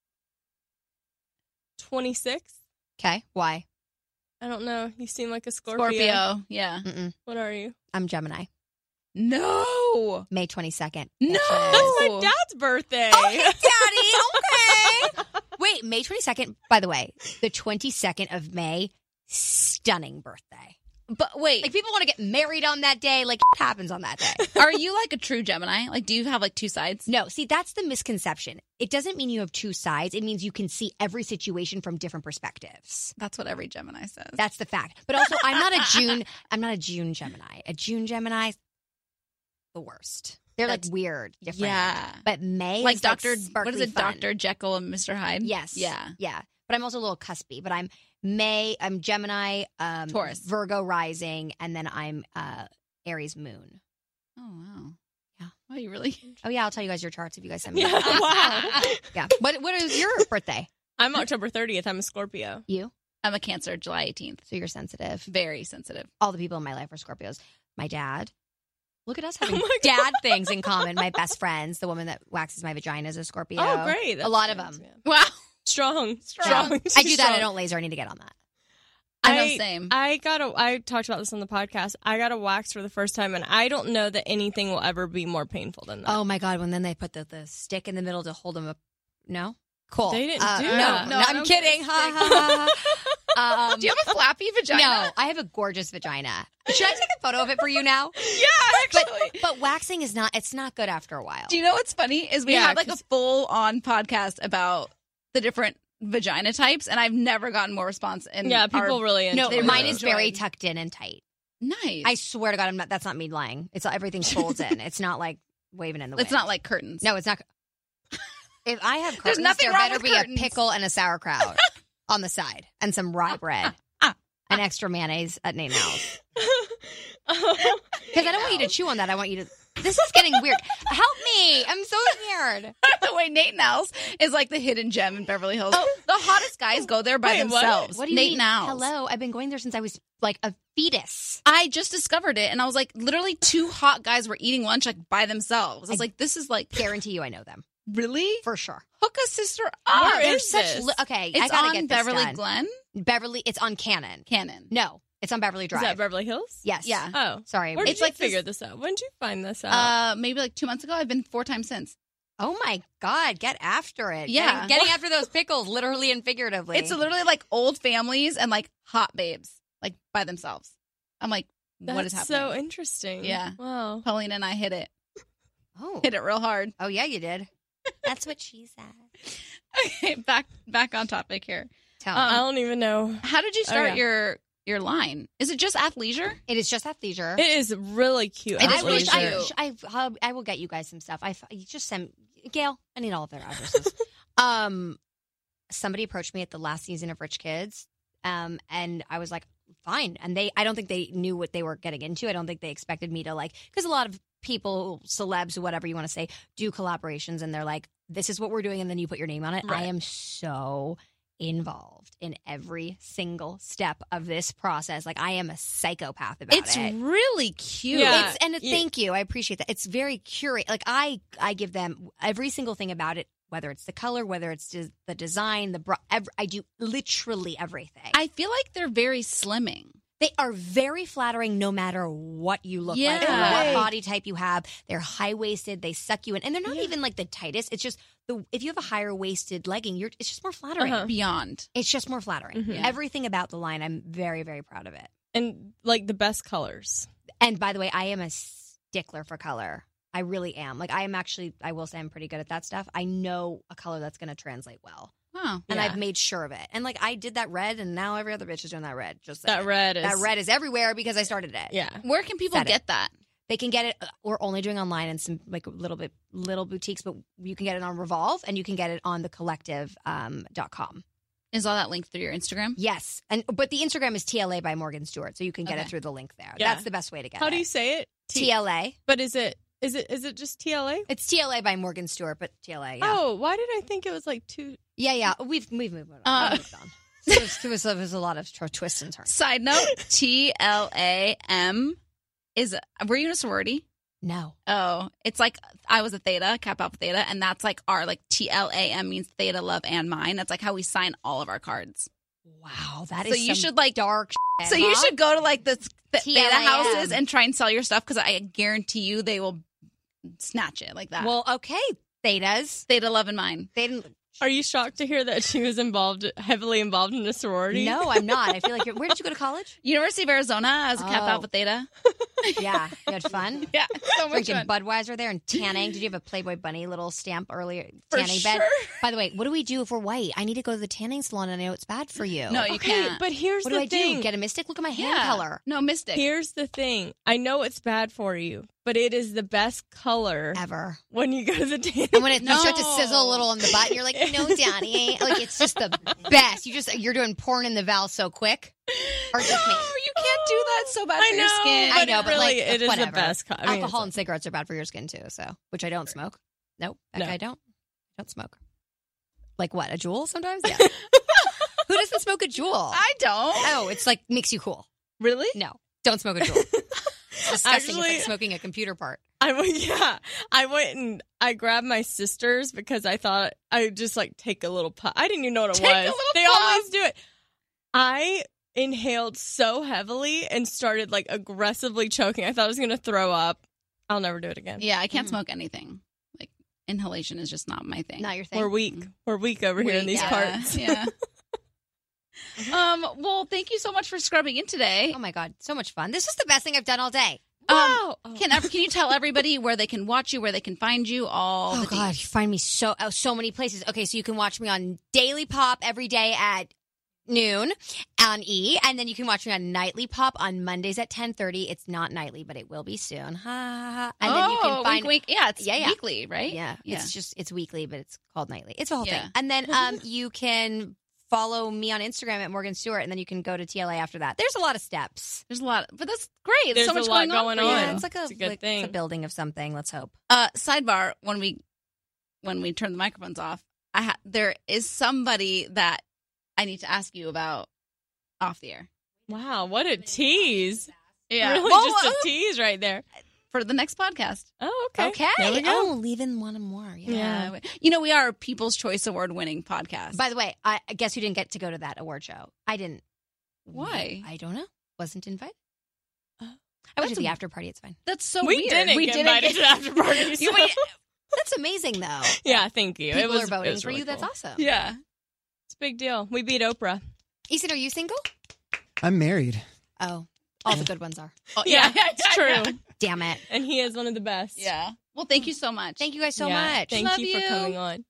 twenty-sixth. Okay. Why? I don't know. You seem like a Scorpio. Scorpio. Yeah. Mm-mm. What are you? I'm Gemini. No. May twenty-second. No. That's my Ooh. dad's birthday. Oh, hey, Daddy. Okay. Wait, May twenty-second. By the way, the twenty-second of May, stunning birthday. But wait, Like, people want to get married on that day. Like, it happens on that day. are you like a true Gemini? Like, do you have like two sides? No, see, that's the misconception. It doesn't mean you have two sides. It means you can see every situation from different perspectives. That's what every Gemini says. That's the fact. But also, I'm not a June. I'm not a June Gemini. A June Gemini, the worst. They're That's- like weird, different. yeah. But May, like is Doctor Like what is it? sparkly fun. Doctor Jekyll and Mister Hyde? Yes. Yeah. Yeah. But I'm also a little cuspy. But I'm May. I'm Gemini. Um, Taurus. Virgo rising, and then I'm uh, Aries moon. Oh wow. Yeah. Wow, you really Oh yeah, I'll tell you guys your charts if you guys send me. Yeah. that. Wow. Yeah. What What is your birthday? I'm October thirtieth. I'm a Scorpio. You. I'm a Cancer, July eighteenth. So you're sensitive. Very sensitive. All the people in my life are Scorpios. My dad. Look at us having Oh my dad things in common. My best friends, the woman that waxes my vagina, is a Scorpio. Oh, great. a That's lot of nice, them. man. Wow. Strong. Strong. I do that. I Strong. don't laser. I need to get on that. I know, same. I got a. I talked about this on the podcast. I got a wax for the first time, and I don't know that anything will ever be more painful than that. Oh my god! When then they put the, the stick in the middle to hold them up. No. Cool. They didn't Uh, do no, that. No, No, I I'm don't get a kidding. Ha, stick. ha, ha, ha. Um, Do you have a flappy vagina? No, I have a gorgeous vagina. Should I take a photo of it for you now? Yeah, But, actually. but waxing is not, it's not good after a while. Do you know what's funny is we Yeah, have like a 'cause- full on podcast about the different vagina types, and I've never gotten more response. In Yeah, people our- really enjoy No, it. mine is very enjoyed. tucked in and tight. nice. I swear to God, I'm not, that's not me lying. It's everything folds in. It's not like waving in the wind. It's not like curtains. No, it's not. If I have curtains, There's nothing there wrong better with be curtains. a pickle and a sauerkraut on the side and some rye bread and extra mayonnaise at Nate Now's. Because I don't want you to chew on that. I want you to. This is getting weird. Help me. I'm so scared. the way Nate Now's is like the hidden gem in Beverly Hills. The hottest guys go there by Wait, what? themselves. What do you Nate mean? Now's. Hello. I've been going there since I was like a fetus. I just discovered it, and I was like, literally, two hot guys were eating lunch like by themselves. I was I- like, this is like Guarantee you I know them. really For sure. hook a sister up. Where They're is such this? li- okay, I It's gotta on get this Beverly done. Glen Beverly, it's on Cannon. Cannon. No, it's on Beverly Is Drive. that Beverly Hills? Yes. Yeah. Oh. Sorry. Where did It's you like this- figure this out? When did you find this out? Uh, maybe like two months ago. I've been four times since. Oh my God, get after it. Yeah. Getting, getting after those pickles, literally and figuratively. It's literally like old families and like hot babes, like by themselves. I'm like, That's what is happening? so interesting. Yeah. Wow. Paulina and I hit it, Oh. hit it real hard. Oh, yeah, you did. That's what she said. Okay, back back on topic here. Tell Um, me. I don't even know. How did you Oh, start yeah. your your line? Is it just athleisure? It is just athleisure. It is really cute. It is I wish I, athleisure. I, I, I will get you guys some stuff. I you just send Gail. I need all of their addresses. um, somebody approached me at the last season of Rich Kids, um, and I was like, fine. And they, I don't think they knew what they were getting into. I don't think they expected me to like, because a lot of people, celebs, whatever you want to say, do collaborations, and they're like, this is what we're doing, and then you put your name on it. Right. I am so involved in every single step of this process. Like I am a psychopath about It's it. really cute. Yeah. It's, and it, you- thank you. I appreciate that. It's very curate. Like I, I give them every single thing about it, whether it's the color, whether it's des- the design, the bra. Ev- I do literally everything. I feel like they're very slimming. they are very flattering, no matter what you look like or Yeah. what body type you have. They're high waisted. They suck you in, and they're not even like the tightest. It's just the if you have a higher waisted legging, you're it's just more flattering. Uh-huh. Beyond. It's just more flattering. Mhm. Yeah. Everything about the line, I'm very, very proud of it. And like the best colors. And by the way, I am a stickler for color. I really am. Like I am actually, I will say I'm pretty good at that stuff. I know a color that's going to translate well. Oh. And Yeah. I've made sure of it. And like I did that red, and now every other bitch is doing that red. Just That saying. red is That red is everywhere because I started it. Yeah. Where can people Said it. get that? They can get it. uh, We're only doing online and some like little bit little boutiques, but you can get it on Revolve and you can get it on the collective um, dot com. Is all that linked through your Instagram? Yes, and but the Instagram is T L A by Morgan Stewart, so you can get Okay. it through the link there. Yeah. That's the best way to get How it. do you say it? T L A? But is it is it is it just T L A? It's T L A by Morgan Stewart, but T L A. Yeah. Oh, why did I think it was like two? Yeah, yeah. We've we've moved on. Uh, We've moved on. So it was, it was, it was a lot of tr- twists and turns. Side note, T L A M is, were you in a sorority? No. Oh, it's like I was a Theta, Kappa Alpha Theta, and that's like our, like T L A M means Theta, love, and mine. That's like how we sign all of our cards. Wow, that So is you some should, like- dark. Shit, So you huh? should go to like the th- T L A Theta M. houses and try and sell your stuff because I guarantee you they will snatch it like that. Well, okay, Thetas. Theta, love, and mine. They didn't. Are you shocked to hear that she was involved, heavily involved in a sorority? No, I'm not. I feel like. You're, where did you go to college? University of Arizona as a Kappa Oh. Alpha Theta. Yeah, you had fun. Yeah, so much Drinking fun. Budweiser there and tanning. Did you have a Playboy Bunny little stamp earlier? For Tanning bed. sure. By the way, what do we do if we're white? I need to go to the tanning salon, and I know it's bad for you. No, you Okay, can't. but here's what the do I thing. do? Get a mystic? Look at my hand Yeah. color. No, Mystic. Here's the thing. I know it's bad for you, but it is the best color Ever. when you go to the tanning. And when it, you start to No. sizzle a little on the butt, and you're like, no, Daddy. Like, it's just the best. You just, you're doing porn in the Val so quick. Or just me. No, you can't do that. It's so bad I for your know, skin. I but know, it but really, like, it is whatever. the best. Co- I mean, Alcohol it's- and cigarettes are bad for your skin too, so, which I don't smoke. Nope. No. I don't. I don't smoke. Like what? A Juul sometimes? Yeah. Who doesn't smoke a Juul? I don't. Oh, it's like makes you cool. Really? No, don't smoke a Juul. It's disgusting. It's Actually- like smoking a computer part. I went, yeah. I went and I grabbed my sister's because I thought I would just like take a little puff. I didn't even know what it Take a was. little They puff. always do it. I inhaled so heavily and started like aggressively choking. I thought I was going to throw up. I'll never do it again. Yeah, I can't Mhm. smoke anything. Like inhalation is just not my thing. Not your thing. We're weak. We're weak over here in Weak, these yeah, parts. Yeah. Um, well, thank you so much for scrubbing in today. Oh my God, so much fun. This was the best thing I've done all day. Wow. Um, can can you tell everybody where they can watch you, where they can find you, all Oh the God, deets? you find me so oh, so many places. Okay, so you can watch me on Daily Pop every day at noon on E, and then you can watch me on Nightly Pop on Mondays at ten thirty. It's not nightly, but it will be soon. Ha ha ha. And oh, then you can find wink, wink. Yeah, it's Yeah, yeah. weekly, right? Yeah, Yeah. it's just it's weekly, but it's called Nightly. It's the whole Yeah. thing. And then um, you can follow me on Instagram at Morgan Stewart, and then you can go to T L A after that. There's a lot of steps. There's a lot, but that's great. There's so much a lot going, going on. for on. you. Yeah, it's like a, It's a good like, thing. It's a building of something. Let's hope. Uh, sidebar: when we when we turn the microphones off, I ha- there is somebody that I need to ask you about off the air. Wow, what a tease. Yeah, Really Well, just uh, a tease right there. for the next podcast. Oh, okay. Okay. There we go. Oh, leaving one more. Yeah. Yeah. You know, we are a People's Choice Award winning podcast. By the way, I I guess you didn't get to go to that award show. I didn't. Why? I don't know. Wasn't invited. Uh, I went to that's the a- after party. It's fine. That's so we weird. didn't we get didn't invited get- to the after party. so- You wait- That's amazing, though. yeah, thank you. People it was are voting it was for really you. That's cool. awesome. Yeah. It's a big deal. We beat Oprah. Easton, are you single? I'm married. Oh, all the good ones are. Oh, Yeah, it's true. Damn it. And he is one of the best. Yeah. Well, thank you so much. Thank you guys so Yeah, much. Thank Love you, you. for coming on.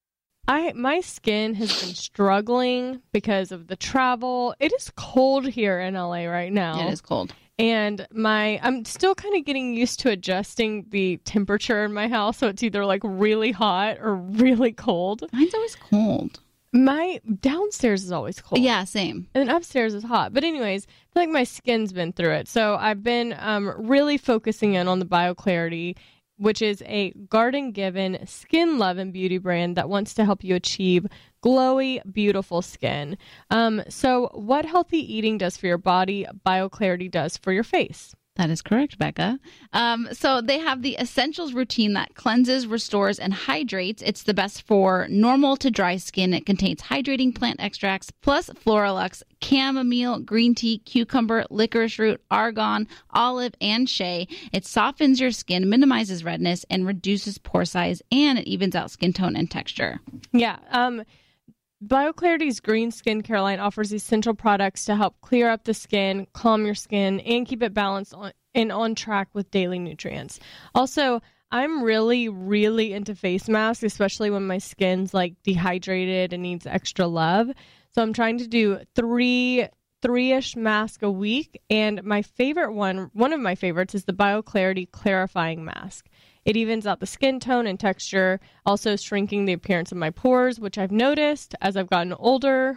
I my skin has been struggling because of the travel. It is cold here in L A right now. It is cold. And my I'm still kind of getting used to adjusting the temperature in my house, so it's either like really hot or really cold. Mine's always cold. My downstairs is always cold. Yeah, same. And then upstairs is hot. But anyways, I feel like my skin's been through it. So I've been um, really focusing in on the BioClarity, which is a garden-given skin love and beauty brand that wants to help you achieve glowy, beautiful skin. Um, so what healthy eating does for your body, BioClarity does for your face. That is correct, Becca. Um, so they have the Essentials routine that cleanses, restores, and hydrates. It's the best for normal to dry skin. It contains hydrating plant extracts plus Floralux, chamomile, green tea, cucumber, licorice root, argan, olive, and shea. It softens your skin, minimizes redness, and reduces pore size, and it evens out skin tone and texture. Yeah. Um, BioClarity's Green Skincare line offers essential products to help clear up the skin, calm your skin, and keep it balanced on, and on track with daily nutrients. Also, I'm really, really into face masks, especially when my skin's like dehydrated and needs extra love. So I'm trying to do three, three-ish masks a week. And my favorite one, one of my favorites is the BioClarity Clarifying Mask. It evens out the skin tone and texture, also shrinking the appearance of my pores, which I've noticed as I've gotten older,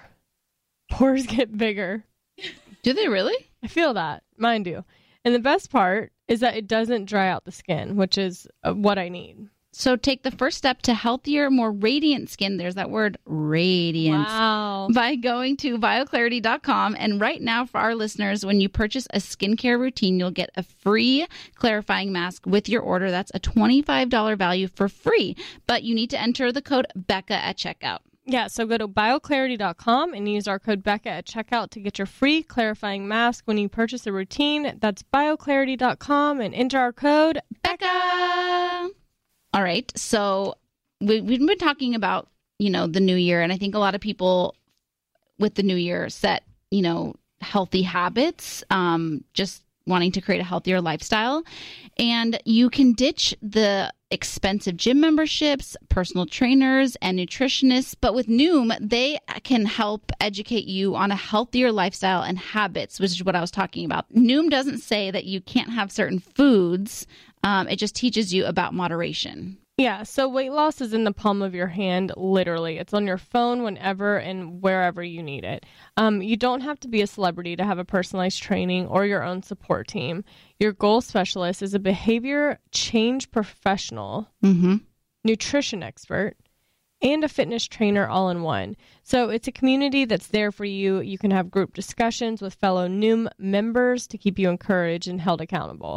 pores get bigger. Do they really? I feel that. Mine do. And the best part is that it doesn't dry out the skin, which is uh, what I need. So take the first step to healthier, more radiant skin. There's that word, radiance. Wow. By going to bioclarity dot com. And right now, for our listeners, when you purchase a skincare routine, you'll get a free clarifying mask with your order. That's a twenty-five dollars value for free. But you need to enter the code Becca at checkout. Yeah, so go to bioclarity dot com and use our code Becca at checkout to get your free clarifying mask when you purchase a routine. That's bioclarity dot com and enter our code Becca! All right. So we, we've been talking about, you know, the new year. And I think a lot of people with the new year set, you know, healthy habits, um, just wanting to create a healthier lifestyle. And you can ditch the expensive gym memberships, personal trainers, and nutritionists. But with Noom, they can help educate you on a healthier lifestyle and habits, which is what I was talking about. Noom doesn't say that you can't have certain foods. Um, it just teaches you about moderation. Yeah, so weight loss is in the palm of your hand, literally. It's on your phone whenever and wherever you need it. Um, you don't have to be a celebrity to have a personalized training or your own support team. Your goal specialist is a behavior change professional, Mm-hmm. nutrition expert, and a fitness trainer all in one. So it's a community that's there for you. You can have group discussions with fellow Noom members to keep you encouraged and held accountable.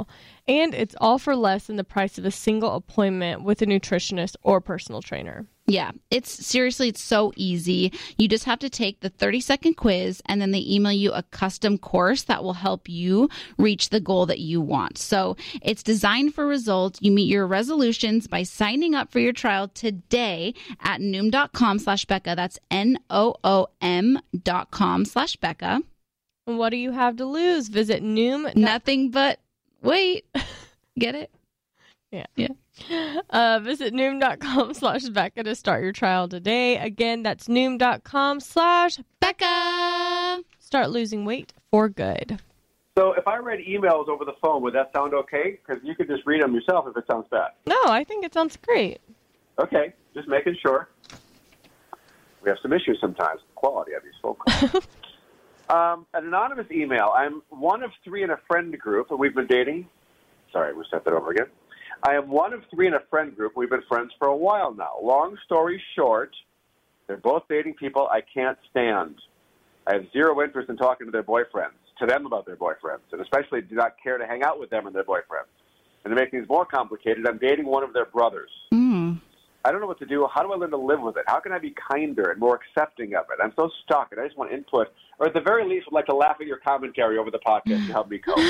And it's all for less than the price of a single appointment with a nutritionist or personal trainer. Yeah, it's seriously, it's so easy. You just have to take the thirty second quiz and then they email you a custom course that will help you reach the goal that you want. So it's designed for results. You meet your resolutions by signing up for your trial today at noom.com slash Becca. That's N O O M dot com slash Becca. And what do you have to lose? Visit Noom. Nothing but wait. Get it? Yeah. Yeah. Uh, visit Noom.com slash Becca to start your trial today. Again, that's Noom.com slash Becca. Start losing weight for good. So if I read emails over the phone, would that sound okay? Because you could just read them yourself if it sounds bad. No, I think it sounds great. Okay, just making sure. We have some issues sometimes with the quality of these phone calls. um, an anonymous email. I'm one of three in a friend group, and we've been dating. Sorry, we'll start that over again. I am one of three in a friend group. We've been friends for a while now. Long story short, they're both dating people I can't stand. I have zero interest in talking to their boyfriends, to them about their boyfriends, and especially do not care to hang out with them and their boyfriends. And to make things more complicated, I'm dating one of their brothers. Mm. I don't know what to do. How do I learn to live with it? How can I be kinder and more accepting of it? I'm so stuck, and I just want input, or at the very least, would like to laugh at your commentary over the podcast to help me cope.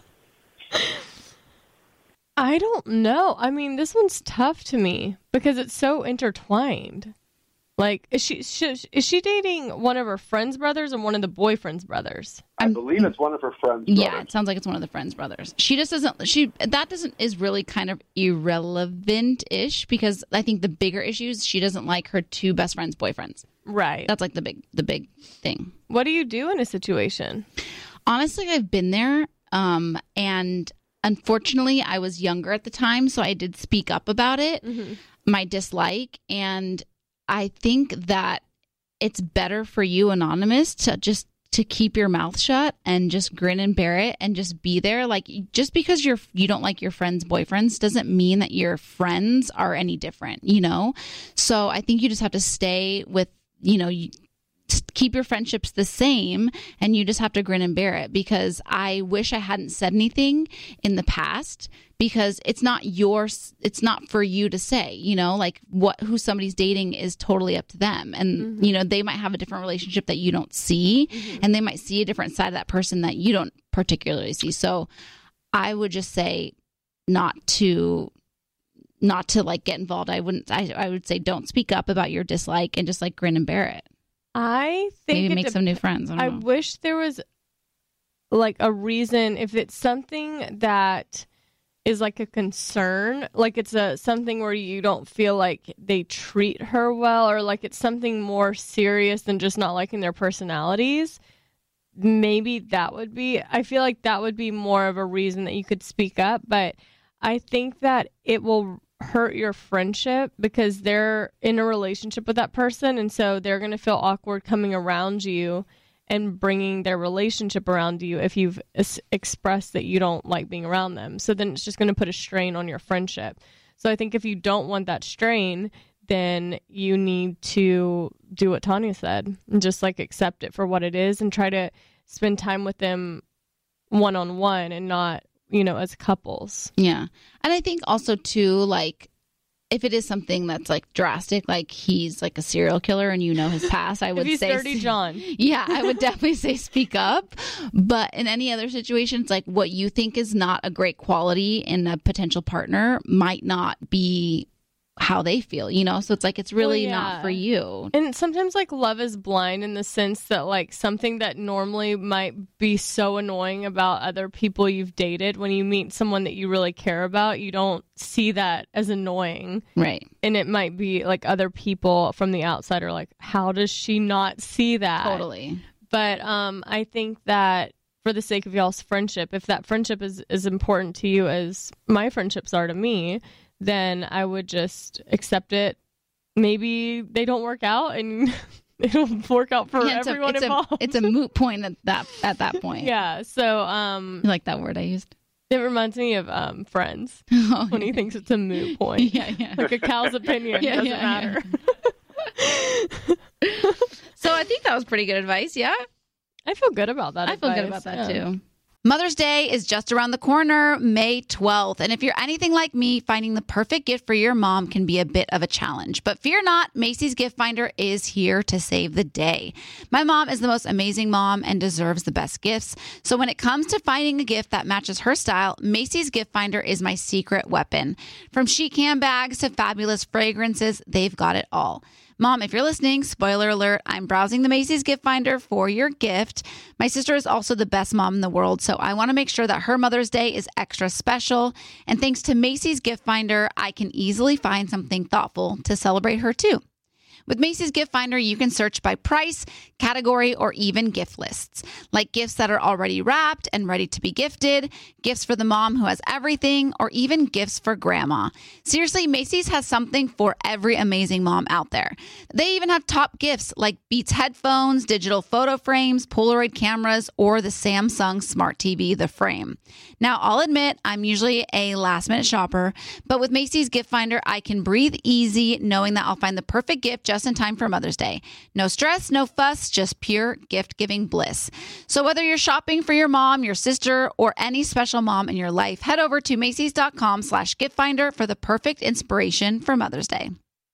I don't know. I mean, this one's tough to me because it's so intertwined. Like, is she, she is she dating one of her friend's brothers or one of the boyfriend's brothers? I believe it's one of her friend's brothers. Yeah, it sounds like it's one of the friend's brothers. She just doesn't, she, that doesn't, is really kind of irrelevant-ish because I think the bigger issue is she doesn't like her two best friends' boyfriends. Right. That's like the big, the big thing. What do you do in a situation? Honestly, I've been there, um, and unfortunately, I was younger at the time, so I did speak up about it, mm-hmm. my dislike, and I think that it's better for you, Anonymous, to just to keep your mouth shut and just grin and bear it and just be there. Like, just because you're you don't like your friends' boyfriends doesn't mean that your friends are any different, you know? So I think you just have to stay with, you know, you, keep your friendships the same, and you just have to grin and bear it, because I wish I hadn't said anything in the past, because it's not yours. It's not for you to say, you know, like what, who somebody's dating is totally up to them. And, mm-hmm. you know, they might have a different relationship that you don't see, mm-hmm. and they might see a different side of that person that you don't particularly see. So I would just say not to, not to like get involved. I wouldn't, I, I would say don't speak up about your dislike and just like grin and bear it. I think maybe make de- some new friends. I, don't I know. wish there was like a reason, if it's something that is like a concern, like it's a something where you don't feel like they treat her well, or like it's something more serious than just not liking their personalities. Maybe that would be, I feel like that would be more of a reason that you could speak up. But I think that it will hurt your friendship because they're in a relationship with that person, and so they're going to feel awkward coming around you and bringing their relationship around you if you've es- expressed that you don't like being around them. So then it's just going to put a strain on your friendship. So I think if you don't want that strain, then you need to do what Tanya said and just like accept it for what it is and try to spend time with them one-on-one and not, you know, as couples. Yeah. And I think also too, like, if it is something that's like drastic, like he's like a serial killer and you know his past, I would if he's say Dirty John. Yeah, I would definitely say speak up. But in any other situations, like what you think is not a great quality in a potential partner might not be how they feel, you know? So it's like, it's really well, yeah. not for you. And sometimes like love is blind in the sense that like something that normally might be so annoying about other people you've dated, when you meet someone that you really care about, you don't see that as annoying. Right. And it might be like other people from the outside are like, how does she not see that? Totally. But um, I think that for the sake of y'all's friendship, if that friendship is as important to you as my friendships are to me, then I would just accept it. Maybe they don't work out and they don't work out for yeah, it's everyone a, it's involved. A, it's a moot point at that at that point. Yeah. So um, you like that word I used? It reminds me of um, Friends oh, when yeah. he thinks it's a moot point. Yeah, yeah. Like a cow's opinion yeah, doesn't yeah, matter. Yeah. So I think that was pretty good advice. Yeah. I feel good about that. I advice. feel good about that yeah. too. Mother's Day is just around the corner, May twelfth. And if you're anything like me, finding the perfect gift for your mom can be a bit of a challenge. But fear not, Macy's Gift Finder is here to save the day. My mom is the most amazing mom and deserves the best gifts. So when it comes to finding a gift that matches her style, Macy's Gift Finder is my secret weapon. From chic handbags to fabulous fragrances, they've got it all. Mom, if you're listening, spoiler alert, I'm browsing the Macy's Gift Finder for your gift. My sister is also the best mom in the world, so I want to make sure that her Mother's Day is extra special. And thanks to Macy's Gift Finder, I can easily find something thoughtful to celebrate her too. With Macy's Gift Finder, you can search by price, category, or even gift lists, like gifts that are already wrapped and ready to be gifted, gifts for the mom who has everything, or even gifts for grandma. Seriously, Macy's has something for every amazing mom out there. They even have top gifts like Beats headphones, digital photo frames, Polaroid cameras, or the Samsung Smart T V, The Frame. Now, I'll admit, I'm usually a last-minute shopper, but with Macy's Gift Finder, I can breathe easy knowing that I'll find the perfect gift just in time for Mother's Day. No stress, no fuss, just pure gift-giving bliss. So whether you're shopping for your mom, your sister, or any special mom in your life, head over to Macy's.com slash gift finder for the perfect inspiration for Mother's Day.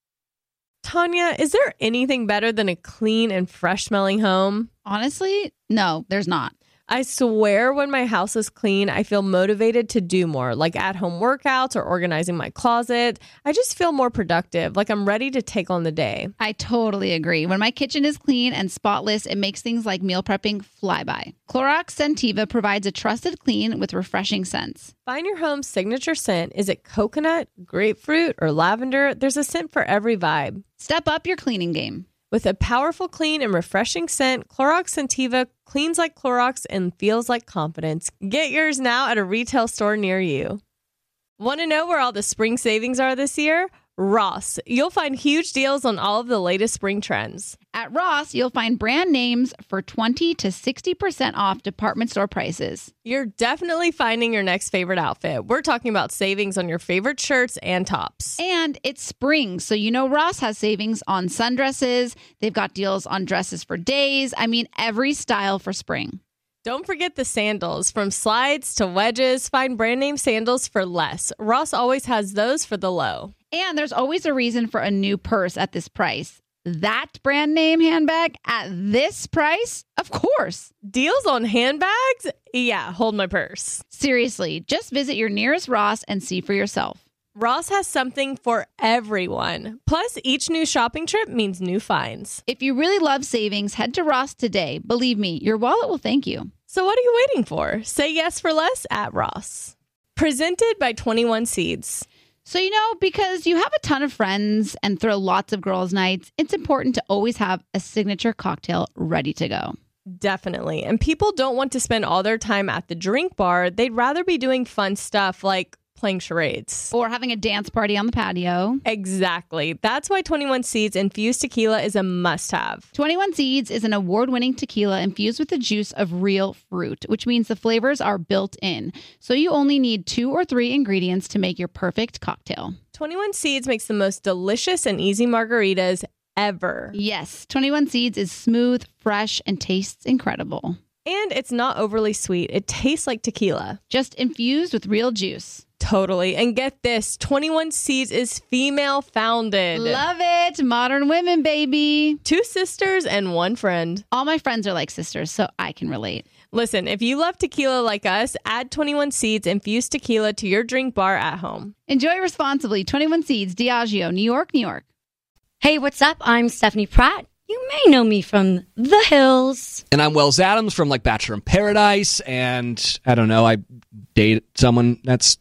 Tanya, is there anything better than a clean and fresh smelling home? Honestly, no, there's not. I swear when my house is clean, I feel motivated to do more, like at-home workouts or organizing my closet. I just feel more productive, like I'm ready to take on the day. I totally agree. When my kitchen is clean and spotless, it makes things like meal prepping fly by. Clorox Scentiva provides a trusted clean with refreshing scents. Find your home's signature scent. Is it coconut, grapefruit, or lavender? There's a scent for every vibe. Step up your cleaning game. With a powerful, clean, and refreshing scent, Clorox Scentiva cleans like Clorox and feels like confidence. Get yours now at a retail store near you. Want to know where all the spring savings are this year? Ross. You'll find huge deals on all of the latest spring trends. At Ross, you'll find brand names for twenty to sixty percent off department store prices. You're definitely finding your next favorite outfit. We're talking about savings on your favorite shirts and tops. And it's spring, so you know Ross has savings on sundresses. They've got deals on dresses for days. I mean, every style for spring. Don't forget the sandals. From slides to wedges, find brand name sandals for less. Ross always has those for the low. And there's always a reason for a new purse at this price. That brand name handbag at this price? Of course. Deals on handbags? Yeah, hold my purse. Seriously, just visit your nearest Ross and see for yourself. Ross has something for everyone. Plus, each new shopping trip means new finds. If you really love savings, head to Ross today. Believe me, your wallet will thank you. So what are you waiting for? Say yes for less at Ross. Presented by twenty-one Seeds. So, you know, because you have a ton of friends and throw lots of girls' nights, it's important to always have a signature cocktail ready to go. Definitely. And people don't want to spend all their time at the drink bar. They'd rather be doing fun stuff like playing charades. Or having a dance party on the patio. Exactly. That's why twenty-one Seeds Infused Tequila is a must-have. twenty-one Seeds is an award-winning tequila infused with the juice of real fruit, which means the flavors are built in. So you only need two or three ingredients to make your perfect cocktail. twenty-one Seeds makes the most delicious and easy margaritas ever. Yes, twenty-one Seeds is smooth, fresh, and tastes incredible. And it's not overly sweet. It tastes like tequila. Just infused with real juice. Totally. And get this, twenty-one Seeds is female founded. Love it. Modern women, baby. Two sisters and one friend. All my friends are like sisters, so I can relate. Listen, if you love tequila like us, add twenty-one Seeds Infused Tequila to your drink bar at home. Enjoy responsibly. twenty-one Seeds, Diageo, New York, New York. Hey, what's up? I'm Stephanie Pratt. You may know me from The Hills. And I'm Wells Adams from like Bachelor in Paradise. And I don't know, I date someone that's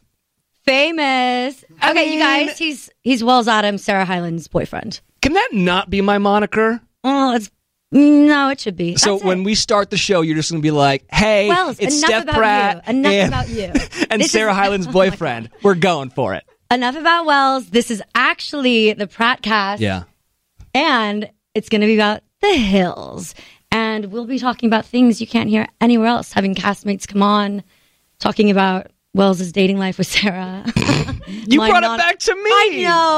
famous. Okay, I mean, you guys, he's he's Wells Adams, Sarah Hyland's boyfriend. Can that not be my moniker? Oh, it's no, it should be. So That's when it. we start the show, you're just going to be like, hey, Wells, it's enough Steph about Pratt you. Enough and, about you. and This Sarah is- Hyland's oh boyfriend. We're going for it. Enough about Wells. This is actually the Pratt cast. Yeah. And it's going to be about The Hills. And we'll be talking about things you can't hear anywhere else. Having castmates come on, talking about Wells' dating life with Sarah. You My brought non- it back to me. I know.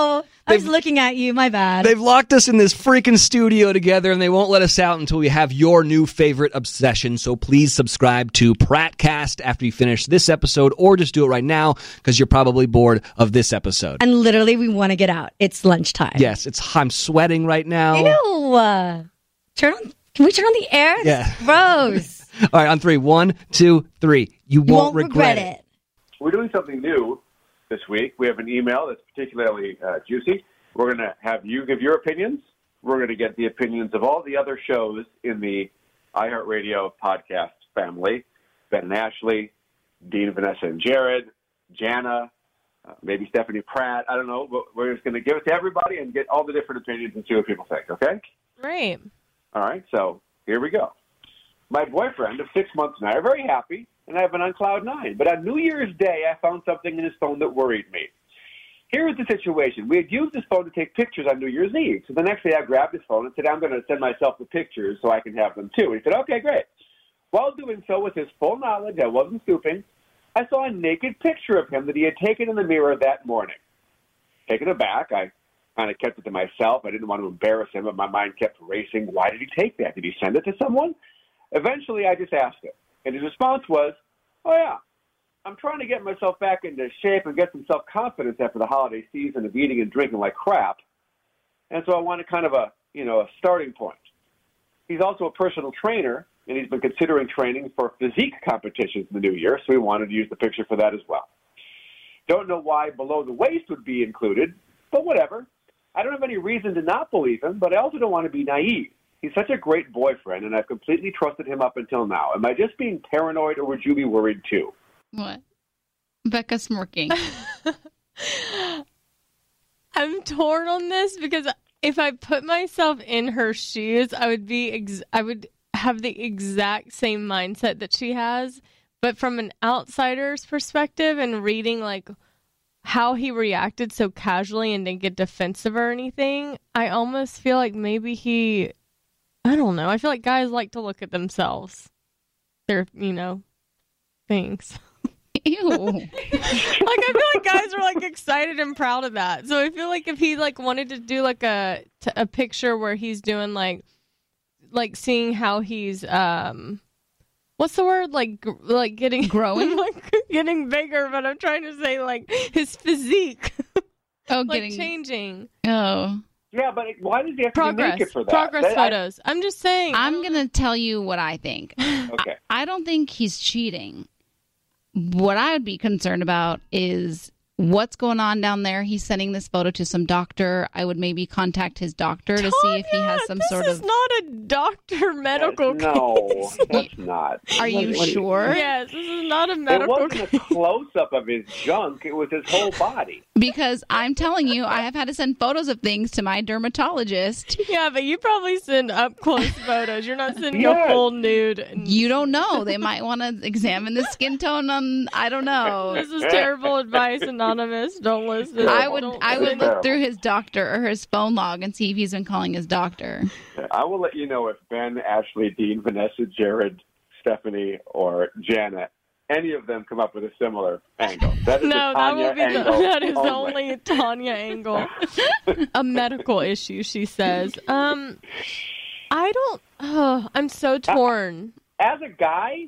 I was looking at you. My bad. They've locked us in this freaking studio together, and they won't let us out until we have your new favorite obsession. So please subscribe to Prattcast after you finish this episode, or just do it right now because you're probably bored of this episode. And literally, we want to get out. It's lunchtime. Yes, it's. I'm sweating right now. Ew. Uh, turn on. Can we turn on the air? Yeah. Gross. All right, on three. One, two, three. You won't, You won't regret, regret it. it. We're doing something new this week. We have an email that's particularly uh, juicy. We're going to have you give your opinions. We're going to get the opinions of all the other shows in the iHeartRadio podcast family. Ben and Ashley, Dean, Vanessa, and Jared, Jana, uh, maybe Stephanie Pratt. I don't know. But we're just going to give it to everybody and get all the different opinions and see what people think, okay? Great. All right, so here we go. My boyfriend of six months and I are very happy, and I've been on cloud nine. But on New Year's Day, I found something in his phone that worried me. Here is the situation. We had used his phone to take pictures on New Year's Eve. So the next day I grabbed his phone and said, I'm going to send myself the pictures so I can have them too. He said, okay, great. While doing so, with his full knowledge, I wasn't scooping, I saw a naked picture of him that he had taken in the mirror that morning. Taken aback, I kind of kept it to myself. I didn't want to embarrass him, but my mind kept racing. Why did he take that? Did he send it to someone? Eventually, I just asked him, and his response was, oh, yeah, I'm trying to get myself back into shape and get some self-confidence after the holiday season of eating and drinking like crap, and so I wanted kind of a, you know, a starting point. He's also a personal trainer, and he's been considering training for physique competitions in the new year, so we wanted to use the picture for that as well. Don't know why below the waist would be included, but whatever. I don't have any reason to not believe him, but I also don't want to be naive. He's such a great boyfriend, and I've completely trusted him up until now. Am I just being paranoid, or would you be worried too? What? Becca smirking. I'm torn on this because if I put myself in her shoes, I would be ex- I would have the exact same mindset that she has, but from an outsider's perspective and reading like how he reacted so casually and didn't get defensive or anything, I almost feel like maybe he, I don't know. I feel like guys like to look at themselves. Their, you know, things. Ew. Like, I feel like guys are, like, excited and proud of that. So I feel like if he, like, wanted to do, like, a, t- a picture where he's doing, like, like, seeing how he's, um, what's the word? Like, gr- like getting... Growing? Like, getting bigger, but I'm trying to say, like, his physique. Oh, like, getting... changing. Oh. Yeah, but why does he have to Progress. be naked for that? Progress that, photos. I, I'm just saying. I'm going to tell you what I think. Okay. I, I don't think he's cheating. What I would be concerned about is what's going on down there. He's sending this photo to some doctor. I would maybe contact his doctor to Tanya, see if he has some this sort is of... not a doctor medical That's- no, case. that's not. Are you What- what- sure? Yes, this is not a It medical wasn't case. a close-up of his junk. It was his whole body. Because I'm telling you, I have had to send photos of things to my dermatologist. Yeah, but you probably send up close photos. You're not sending Yes. a full nude. And You don't know. They might want to examine the skin tone on, I don't know. this is terrible advice, Anonymous. Don't listen. I would Don't I would listen. look through his doctor or his phone log and see if he's been calling his doctor. I will let you know if Ben, Ashley, Dean, Vanessa, Jared, Stephanie, or Janet, any of them come up with a similar angle. That is No, a that Tanya will be the, angle that is only. only a Tanya angle. A medical issue, she says. Um, I don't. Oh, I'm so torn. As a guy,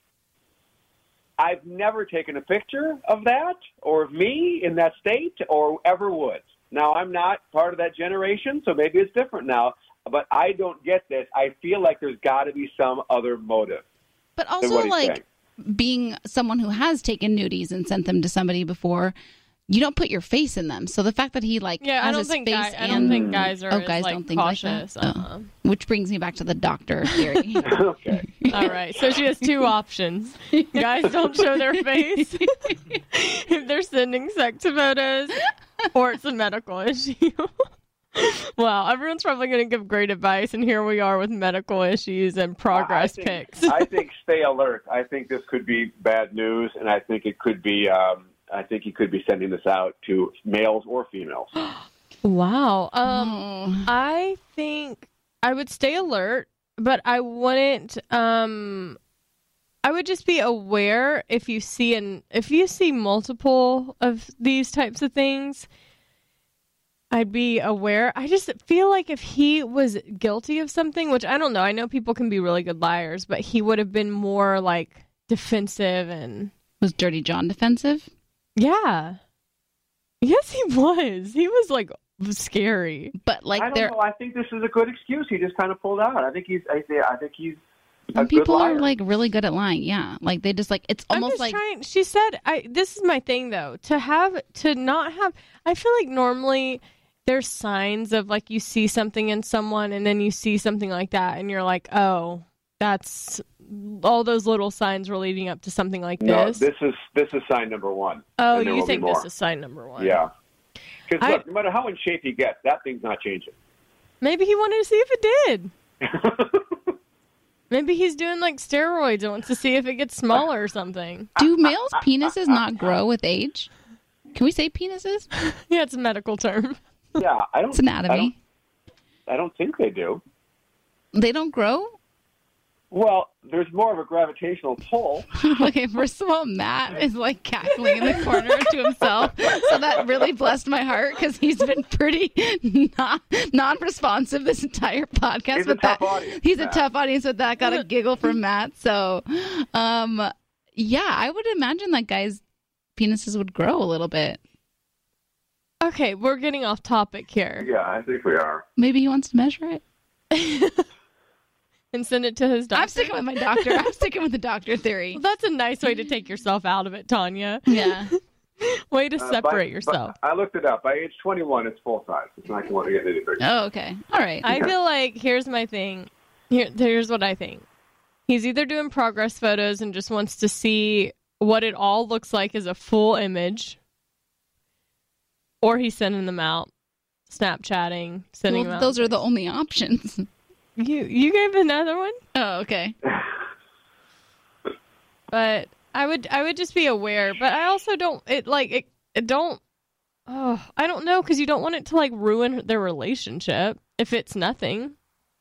I've never taken a picture of that or of me in that state or ever would. Now, I'm not part of that generation, so maybe it's different now, but I don't get this. I feel like there's got to be some other motive. But than also, what he's like, saying. being someone who has taken nudies and sent them to somebody before, you don't put your face in them. So the fact that he, like, Yeah, has I don't his think face guy, I and... don't think guys are Oh, as, guys like, don't think cautious. like that? Uh-uh. Oh. Which brings me back to the doctor theory. Okay. All right, so she has two options. Guys don't show their face if they're sending sex photos, or it's a medical issue. Wow, everyone's probably going to give great advice, and here we are with medical issues and progress I think, pics. I think stay alert. I think this could be bad news, and I think it could be. Um, I think he could be sending this out to males or females. Wow. Um, Oh. I think I would stay alert, but I wouldn't. Um, I would just be aware if you see an if you see multiple of these types of things. I I'd be aware. I just feel like if he was guilty of something, which I don't know, I know people can be really good liars, but he would have been more like defensive and... Was Dirty John defensive? Yeah. Yes, he was. He was like scary. But like I don't there, know. I think this is a good excuse. He just kind of pulled out. I think he's. I, think- I think he's. A people good liar. are like really good at lying. Yeah, like they just like it's I'm almost just like trying, she said, I, this is my thing though, to have, to not have, I feel like normally there's signs of like you see something in someone and then you see something like that and you're like, oh, that's, all those little signs were leading up to something like No, this. this is this is sign number one. Oh, and there you will be think this more. is sign number one? Yeah. Because I- look, no matter how in shape he gets, that thing's not changing. Maybe he wanted to see if it did. Maybe he's doing like steroids and wants to see if it gets smaller or something. do males' penises not grow with age? Can we say penises? Yeah, it's a medical term. Yeah, I don't. It's anatomy. I don't, I don't think they do. They don't grow. Well, there's more of a gravitational pull. Okay, first of all, Matt is like cackling in the corner to himself, so that really blessed my heart because he's been pretty not non-responsive this entire podcast. He's a with tough that, audience, he's a Matt. tough audience with that. Got a giggle from Matt. So, um, yeah, I would imagine that guys' penises would grow a little bit. Okay, we're getting off topic here. Yeah, I think we are. Maybe he wants to measure it. And send it to his doctor. I'm sticking with my doctor. I'm sticking with the doctor theory. Well, that's a nice way to take yourself out of it, Tanya. Yeah. Way to Uh, separate by- yourself. but I looked it up. By age twenty-one, it's full size. It's not going to get anything. Oh, okay. All right. I feel like here's my thing. Here, here's what I think. He's either doing progress photos and just wants to see what it all looks like as a full image, or he's sending them out, Snapchatting, sending Well, them out. those are the only options. You you gave another one, Oh, okay. but I would I would just be aware. But I also don't it like it, it don't. Oh, I don't know because you don't want it to like ruin their relationship if it's nothing.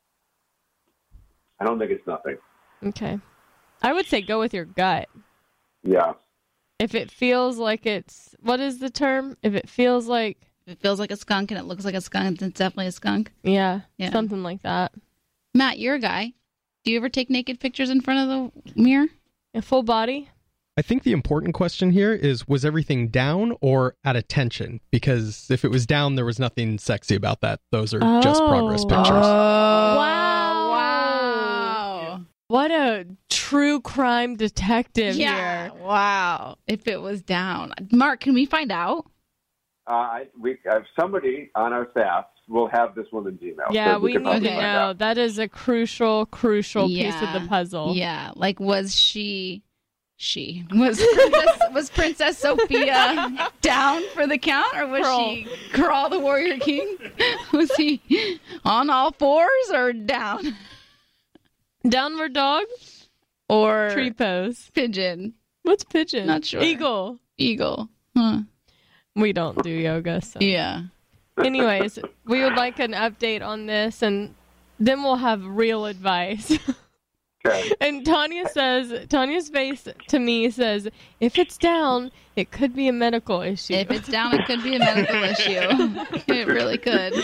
I don't think it's nothing. Okay, I would say go with your gut. Yeah. If it feels like it's, what is the term? If it feels like, If it feels like a skunk and it looks like a skunk, it's definitely a skunk. yeah, Yeah. something like that. Matt, you're a guy. Do you ever take naked pictures in front of the mirror? A full body? I think the important question here is, was everything down or at attention? Because if it was down, there was nothing sexy about that. Those are just progress Oh. pictures. Wow. Wow. What a true crime detective Yeah. here. Wow. If it was down. Mark, can we find out? Uh, I, we have somebody on our staff will have this woman's email. Yeah, so we can need probably to find know. out. That is a crucial, crucial piece of Yeah. the puzzle. Yeah. Like, was she. She was Princess, was Princess Sophia down for the count, or was Crawl. she Crawl the Warrior King? Was he on all fours or down Downward dog? or Tree pose. pigeon? What's pigeon? Not sure. Eagle. Eagle. Huh. We don't do yoga, so. Yeah. Anyways, we would like an update on this, and then we'll have real advice. Okay. And Tanya says, Tanya's face to me says, if it's down, it could be a medical issue. If it's down, it could be a medical issue. It really could.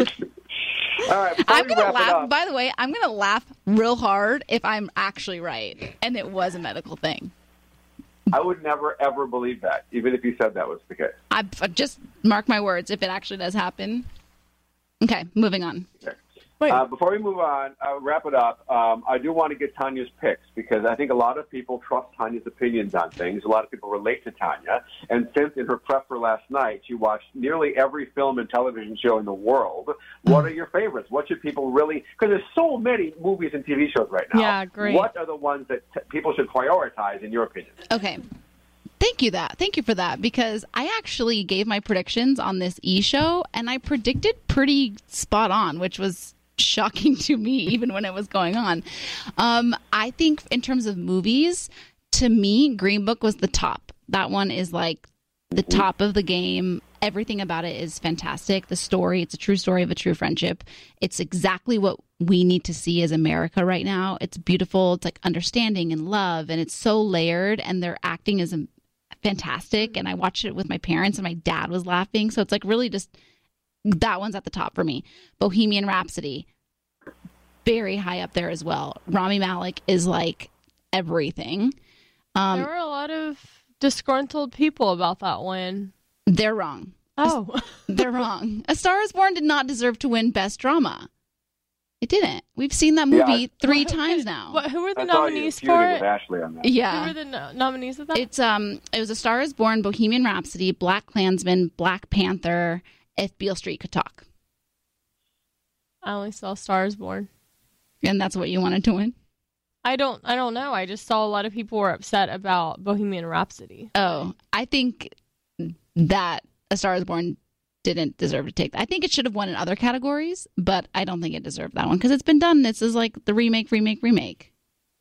All right. Before I'm we gonna wrap it laugh. up, By the way, I'm gonna laugh real hard if I'm actually right, and it was a medical thing. I would never ever believe that, even if you said that was the case. I just mark my words if it actually does happen. Okay, moving on. Okay. Wait. Uh, before we move on, uh, wrap it up. Um, I do want to get Tanya's picks because I think a lot of people trust Tanya's opinions on things. A lot of people relate to Tanya. And since in her prep for last night, she watched nearly every film and television show in the world, what are your favorites? What should people really, because there's so many movies and T V shows right now. Yeah, great. What are the ones that t- people should prioritize in your opinion? Okay. Thank you that. Thank you for that because I actually gave my predictions on this E show and I predicted pretty spot on, which was shocking to me even when it was going on. Um, I think in terms of movies, to me, Green Book was the top. That one is like the top of the game. Everything about it is fantastic. The story, it's a true story of a true friendship. It's exactly what we need to see as America right now. It's beautiful. It's like understanding and love, and it's so layered, and their acting is fantastic. And I watched it with my parents, and my dad was laughing. So it's like really just that one's at the top for me. Bohemian Rhapsody, very high up there as well. Rami Malek is like everything. Um, there were a lot of disgruntled people about that one. They're wrong. Oh. They're wrong. A Star is Born did not deserve to win Best Drama. It didn't. We've seen that movie Yeah, I- three times now. What, who were the I saw you nominees feuding for with it? Ashley on that. Yeah. Who were the no- nominees of that? It's um it was A Star is Born, Bohemian Rhapsody, Black Klansman, Black Panther, If Beale Street Could Talk. I only saw Stars Born. And that's what you wanted to win? I don't I don't know. I just saw a lot of people were upset about Bohemian Rhapsody. Oh, I think that A Star is Born didn't deserve to take that. I think it should have won in other categories, but I don't think it deserved that one because it's been done. This is like the remake, remake, remake.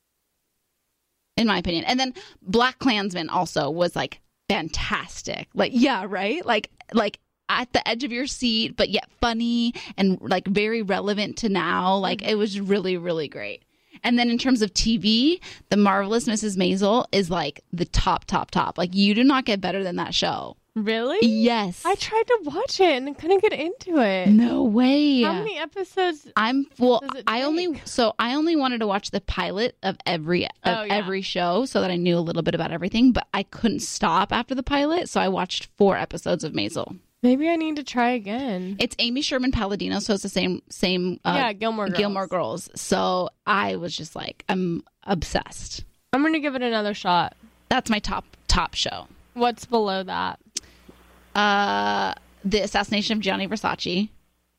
In my opinion. And then Black Klansman also was like fantastic. Like, yeah, right? Like, like at the edge of your seat, but yet funny and like very relevant to now. Like, it was really, really great. And then in terms of T V, The Marvelous Missus Maisel is like the top, top, top. Like, you do not get better than that show. Really? Yes. I tried to watch it and couldn't get into it. No way. How many episodes? I'm well. does it I only take? so I only wanted to watch the pilot of every of Oh, yeah. every show so that I knew a little bit about everything. But I couldn't stop after the pilot, so I watched four episodes of Maisel. Maybe I need to try again. It's Amy Sherman Palladino, so it's the same same uh, yeah, Gilmore Girls. Gilmore Girls. So I was just like, I'm obsessed. I'm gonna give it another shot. That's my top top show. What's below that? Uh, the Assassination of Gianni Versace.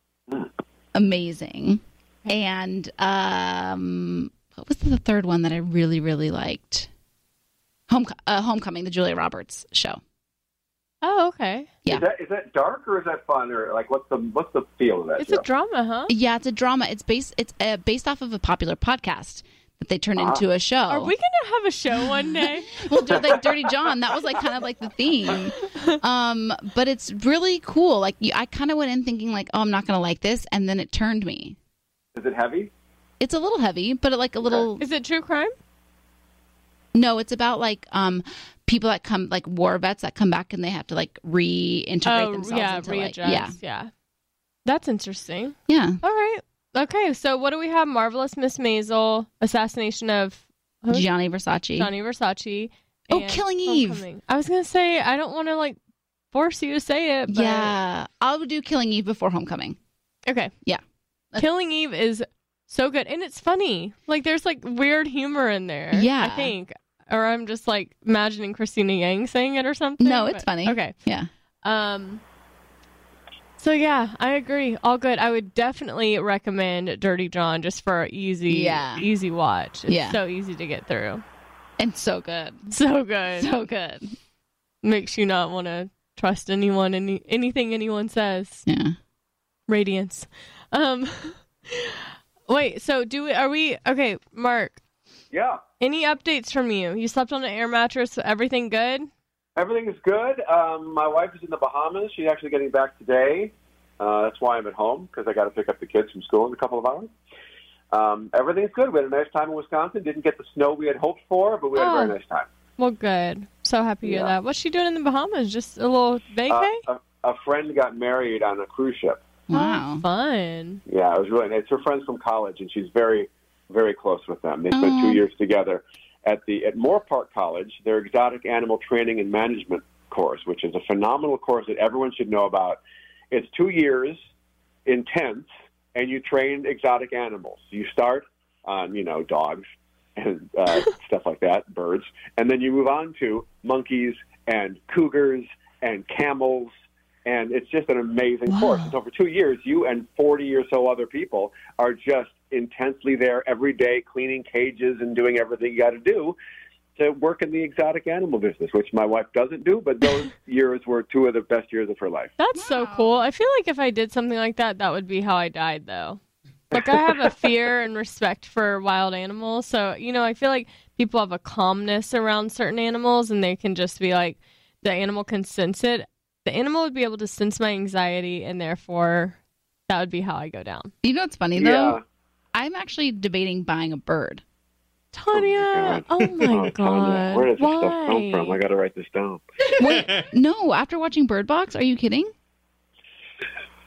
Amazing. And um, what was the third one that I really, really liked? Home, uh, Homecoming, the Julia Roberts show. Oh, okay. Yeah. Is that is that dark or is that fun or like what's the what's the feel of that It's show? a drama, huh? Yeah, it's a drama. It's based it's uh, based off of a popular podcast that they turned Uh-huh. into a show. Are we gonna have a show one day? Well, do- like Dirty John, that was like kind of like the theme. Um, but it's really cool. Like you, I kind of went in thinking like, oh, I'm not gonna like this, and then it turned me. Is it heavy? It's a little heavy, but like a little. Is it true crime? No, it's about like um people that come like war vets that come back and they have to like reintegrate Oh, themselves yeah, into readjust. like yeah yeah. That's interesting. yeah. All right. Okay, so what do we have? Marvelous Miss Maisel, Assassination of who? Gianni Versace. Johnny Versace. Oh, and Killing Eve. Homecoming. I was gonna say I don't want to like force you to say it. But... Yeah, I'll do Killing Eve before Homecoming. Okay. Yeah. Killing Eve is so good, and it's funny. Like there's like weird humor in there. Yeah. I think, or I'm just like imagining Christina Yang saying it or something. No, it's but- funny. Okay. Yeah. Um. So yeah, I agree. All good. I would definitely recommend Dirty John just for an easy, Yeah. easy watch. It's Yeah. so easy to get through. And so good. So good. So good. Makes you not want to trust anyone, any anything anyone says. Yeah. Radiance. Um. Wait. So do we? Are we? Okay, Mark. Yeah. Any updates from you? You slept on an air mattress. Everything good? Everything is good. Um, my wife is in the Bahamas. She's actually getting back today. Uh, that's why I'm at home, because I got to pick up the kids from school in a couple of hours. Um, everything's good. We had a nice time in Wisconsin. Didn't get the snow we had hoped for, but we had Oh. a very nice time. Well, good. So happy to hear Yeah. that. What's she doing in the Bahamas? Just a little vacay? Uh, a, a friend got married on a cruise ship. Wow. Oh, fun. Yeah, it was really nice. It's her friends from college, and she's very, very close with them. They spent Oh. two years together at the at Moore Park College, their exotic animal training and management course, which is a phenomenal course that everyone should know about. It's two years intense, and you train exotic animals. You start on, you know, dogs and uh, stuff like that, birds, and then you move on to monkeys and cougars and camels, and it's just an amazing Wow. course. And so for two years, you and forty or so other people are just intensely there every day, cleaning cages and doing everything you got to do to work in the exotic animal business, which my wife doesn't do, but those years were two of the best years of her life. That's so cool. I feel like if I did something like that, that would be how I died, though. Like, I have a fear and respect for wild animals. So, you know, I feel like people have a calmness around certain animals, and they can just be like, the animal can sense it. The animal would be able to sense my anxiety, and therefore, that would be how I go down. You know what's funny though? Yeah. I'm actually debating buying a bird. Tanya, oh my Tanya, god. where does this Why? stuff come from? I got to write this down. Wait, no. After watching Bird Box, are you kidding?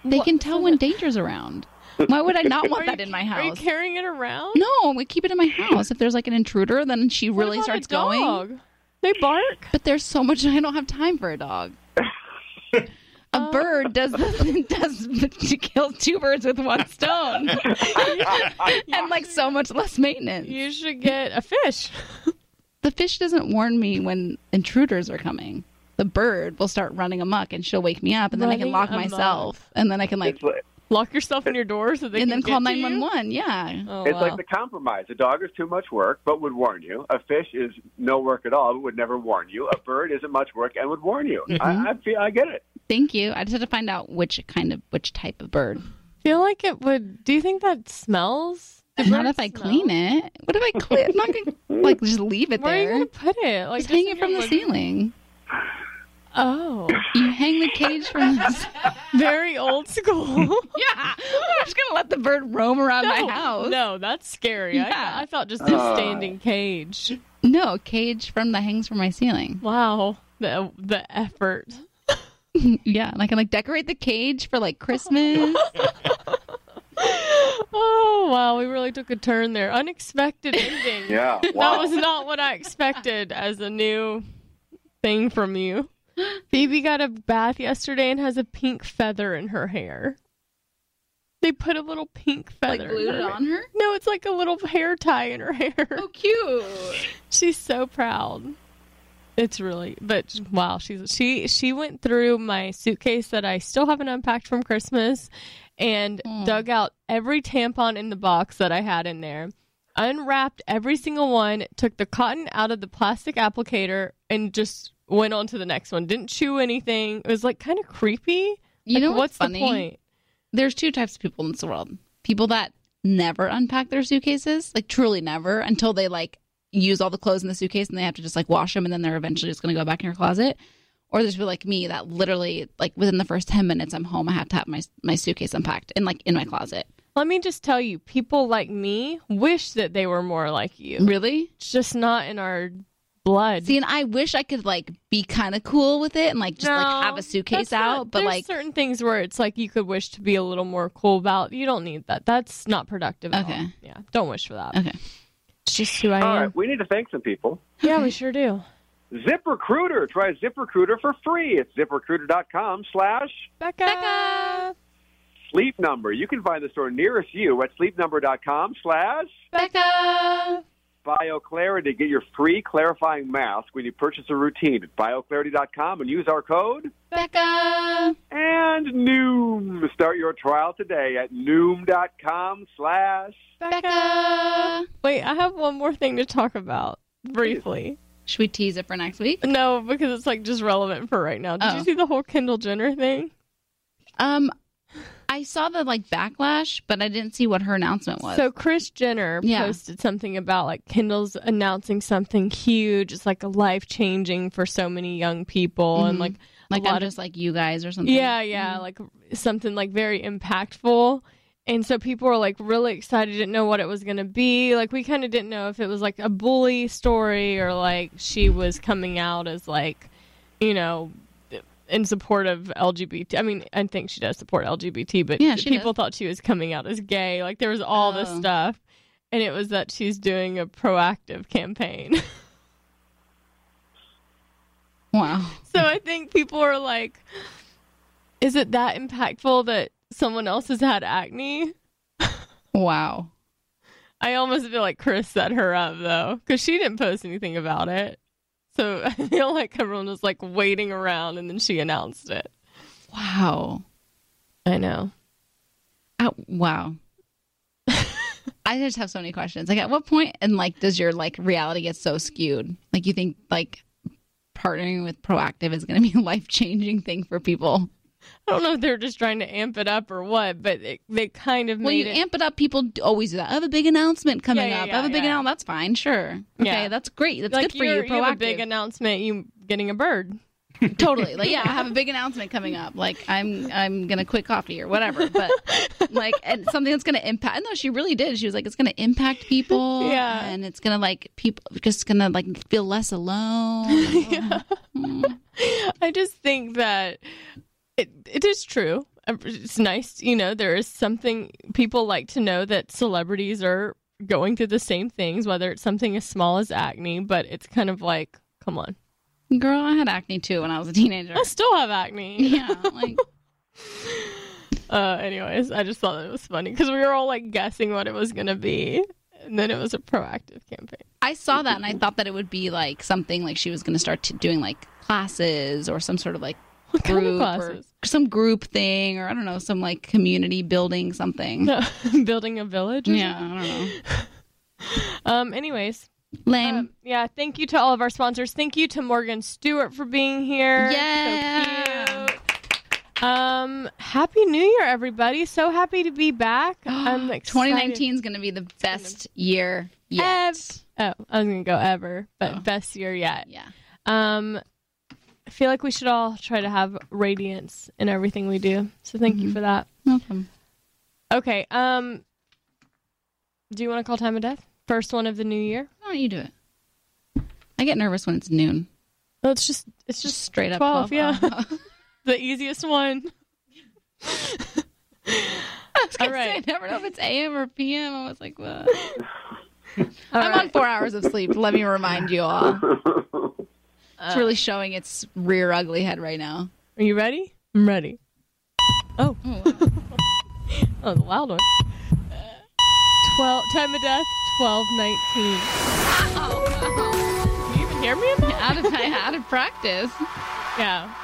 They What? can tell when danger's around. Why would I not want Are that you- in my Are you house? carrying it around? No, we keep it in my house. If there's like an intruder, then she What really about starts a dog? going. They bark. But there's so much. I don't have time for a dog. A Oh. bird does does to kill two birds with one stone, and like so much less maintenance. You should get a fish. The fish doesn't warn me when intruders are coming. The bird will start running amok, and she'll wake me up, and then I can Running lock amok. myself, and then I can like, It's like, Lock yourself in your door so they and can then call get to you? nine one one. Yeah. Oh, it's wow. like the compromise. A dog is too much work, but would warn you. A fish is no work at all, but would never warn you. A bird isn't much work and would warn you. Mm-hmm. I, I feel I get it. Thank you. I just had to find out which kind of which type of bird. feel like it would. Do you think that smells? Do Not birds if I smell? clean it. What if I clean? I'm not gonna like just leave it Where are you there. gonna put it? Like Just hang in it from your the living- ceiling. Oh, You hang the cage from the very old school. Yeah. I'm just gonna let the bird roam around no, my house. no, that's scary. I, Yeah. thought- I thought just a standing cage. No, cage from the hangs from my ceiling. Wow, the the effort. Yeah, and I can like decorate the cage for like Christmas. Oh wow, we really took a turn there. Unexpected ending. Yeah. That Wow. was not what I expected as a new thing from you. Phoebe got a bath yesterday and has a pink feather in her hair. They put a little pink Like feather. glued in it her on her. No, it's like a little hair tie in her hair. Oh, cute. She's so proud. It's really, but wow, she's she she went through my suitcase that I still haven't unpacked from Christmas, and Mm. dug out every tampon in the box that I had in there, unwrapped every single one, took the cotton out of the plastic applicator, and just went on to the next one. Didn't chew anything. It was like kind of creepy. You Like, know what's what's the funny? point? There's two types of people in this world. People that never unpack their suitcases, like truly never, until they like use all the clothes in the suitcase and they have to just like wash them and then they're eventually just going to go back in your closet. Or there's people like me that literally like within the first ten minutes I'm home, I have to have my my suitcase unpacked and like in my closet. Let me just tell you, people like me wish that they were more like you. Really? It's just not in our blood. See, and I wish I could like be kind of cool with it and like just like No, have a suitcase that's not- out, but there's like certain things where it's like you could wish to be a little more cool about. You don't need that. That's not productive. At Okay. all. Yeah. Don't wish for that. okay. It's just who I All am. right, we need to thank some people. Yeah, we sure do. ZipRecruiter. Try ZipRecruiter for free. It's ZipRecruiter.com slash Becca. Becca. Sleep Number. You can find the store nearest you at sleepnumber.com slash Becca. BioClarity. Get your free clarifying mask when you purchase a routine at bioclarity dot com and use our code. Becca. And Noom. Start your trial today at Noom.com slash Becca. Wait, I have one more thing to talk about briefly. Should we tease it for next week? No, because it's like just relevant for right now. Did Oh. you see the whole Kendall Jenner thing? Um, I saw the like backlash, but I didn't see what her announcement was. So Kris Jenner Yeah. posted something about like Kendall's announcing something huge. It's like a life changing for so many young people, and Mhm. like like a I'm lot just like you guys or something. yeah, yeah, like something like very impactful. And so people were like really excited, didn't know what it was going to be. Like we kind of didn't know if it was like a bully story or like she was coming out as like, you know, in support of L G B T. I mean, I think she does support L G B T, but Yeah, she people does. thought she was coming out as gay. Like there was all this Oh. stuff. And it was that she's doing a proactive campaign. Wow. So I think people are like, is it that impactful that someone else has had acne? Wow. I almost feel like Kris set her up, though, because she didn't post anything about it. So I feel like everyone was like waiting around and then she announced it. Wow. I know. Oh, wow. I just have so many questions. Like, at what point in like does your like reality get so skewed? Like, you think like partnering with Proactive is going to be a life changing thing for people? I don't know if they're just trying to amp it up or what, but it, they kind of Well, made you it. amp it up. People do always do that. I have a big announcement coming Yeah, yeah, up. yeah, I have a big yeah. announcement. That's fine. Sure. Okay, Yeah. that's great. That's like good for you're, you. you have a Proactive. big announcement, you getting a bird. Totally. Like, yeah, I have a big announcement coming up. Like, I'm I'm gonna quit coffee or whatever. But like, and something that's gonna impact. No, she really did. She was like, it's gonna impact people. Yeah. And it's gonna like people just gonna like feel less alone. I just think that it it is true. it's nice, you know, there is something people like to know that celebrities are going through the same things, whether it's something as small as acne, but it's kind of like, come on. Girl, I had acne too when I was a teenager. I still have acne. Yeah, like... uh, anyways, I just thought it was funny because we were all like guessing what it was going to be. And then it was a proactive campaign. I saw that and I thought that it would be like something like she was going to start t- doing like classes or some sort of like what kind of group classes? Or some group thing or I don't know, some like community building something. No, building a village? Or yeah, something? I don't know. um. Anyways. Lame. Um, yeah, thank you to all of our sponsors. Thank you to Morgan Stewart for being here. Yeah. So cute. Um, Happy New Year, everybody. So happy to be back. I'm excited. twenty nineteen is going to be the best year yet. Ev- oh, I was going to go ever, but oh. best year yet. Yeah. Um, I feel like we should all try to have radiance in everything we do. So thank mm-hmm. you for that. Welcome. Okay. Um, do you want to call time of death? First one of the new year? Why don't you do it? I get nervous when it's noon. Well, it's just it's just, just straight up twelve, twelve. Yeah. Uh-huh. The easiest one. I was gonna All right. say, I never know if it's A M or P M. I was like, what? I'm right. on four hours of sleep. Let me remind you all. It's really showing its rear ugly head right now. Are you ready? I'm ready. Oh. Oh, wow. That was a loud one. twelve time of death, twelve nineteen. Wow. Wow. Can you even hear me? Out of, out of practice. Yeah.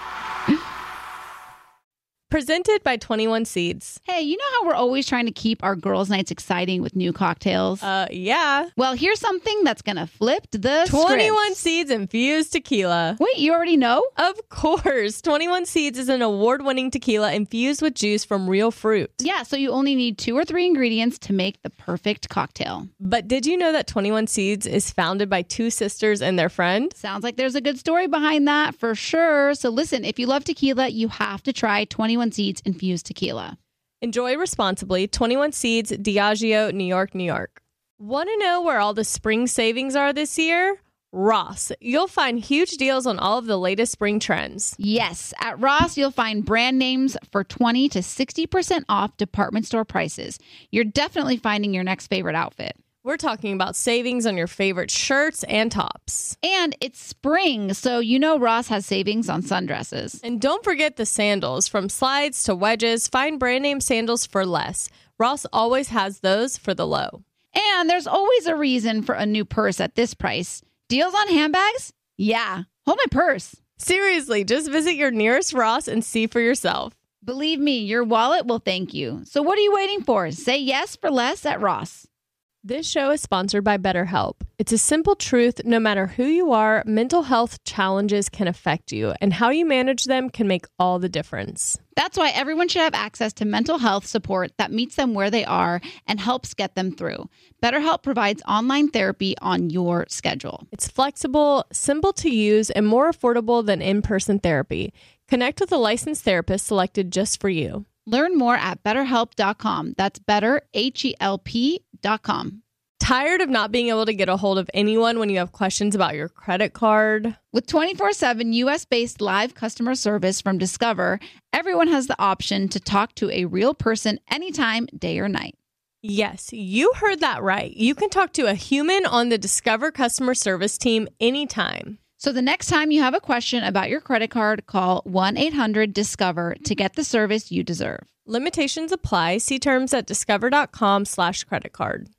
Presented by twenty-one Seeds. Hey, you know how we're always trying to keep our girls' nights exciting with new cocktails? Uh, yeah. Well, here's something that's going to flip the twenty-one script. Seeds infused tequila. Wait, you already know? Of course. twenty-one Seeds is an award-winning tequila infused with juice from real fruit. Yeah, so you only need two or three ingredients to make the perfect cocktail. But did you know that twenty-one Seeds is founded by two sisters and their friend? Sounds like there's a good story behind that for sure. So listen, if you love tequila, you have to try twenty-one Seeds infused tequila. Enjoy responsibly. twenty-one Seeds, Diageo, New York, New York. Want to know where all the spring savings are this year? Ross. You'll find huge deals on all of the latest spring trends. Yes, at Ross, you'll find brand names for twenty to sixty percent off department store prices. You're definitely finding your next favorite outfit. We're talking about savings on your favorite shirts and tops. And it's spring, so you know Ross has savings on sundresses. And don't forget the sandals. From slides to wedges, find brand name sandals for less. Ross always has those for the low. And there's always a reason for a new purse at this price. Deals on handbags? Yeah. Hold my purse. Seriously, just visit your nearest Ross and see for yourself. Believe me, your wallet will thank you. So what are you waiting for? Say yes for less at Ross. This show is sponsored by BetterHelp. It's a simple truth. No matter who you are, mental health challenges can affect you, and how you manage them can make all the difference. That's why everyone should have access to mental health support that meets them where they are and helps get them through. BetterHelp provides online therapy on your schedule. It's flexible, simple to use, and more affordable than in-person therapy. Connect with a licensed therapist selected just for you. Learn more at better help dot com. That's better, H E L P dot com. Tired of not being able to get a hold of anyone when you have questions about your credit card? With twenty-four seven U S-based live customer service from Discover, everyone has the option to talk to a real person anytime, day or night. Yes, you heard that right. You can talk to a human on the Discover customer service team anytime. So the next time you have a question about your credit card, call one eight hundred discover to get the service you deserve. Limitations apply. See terms at discover.com slash credit card.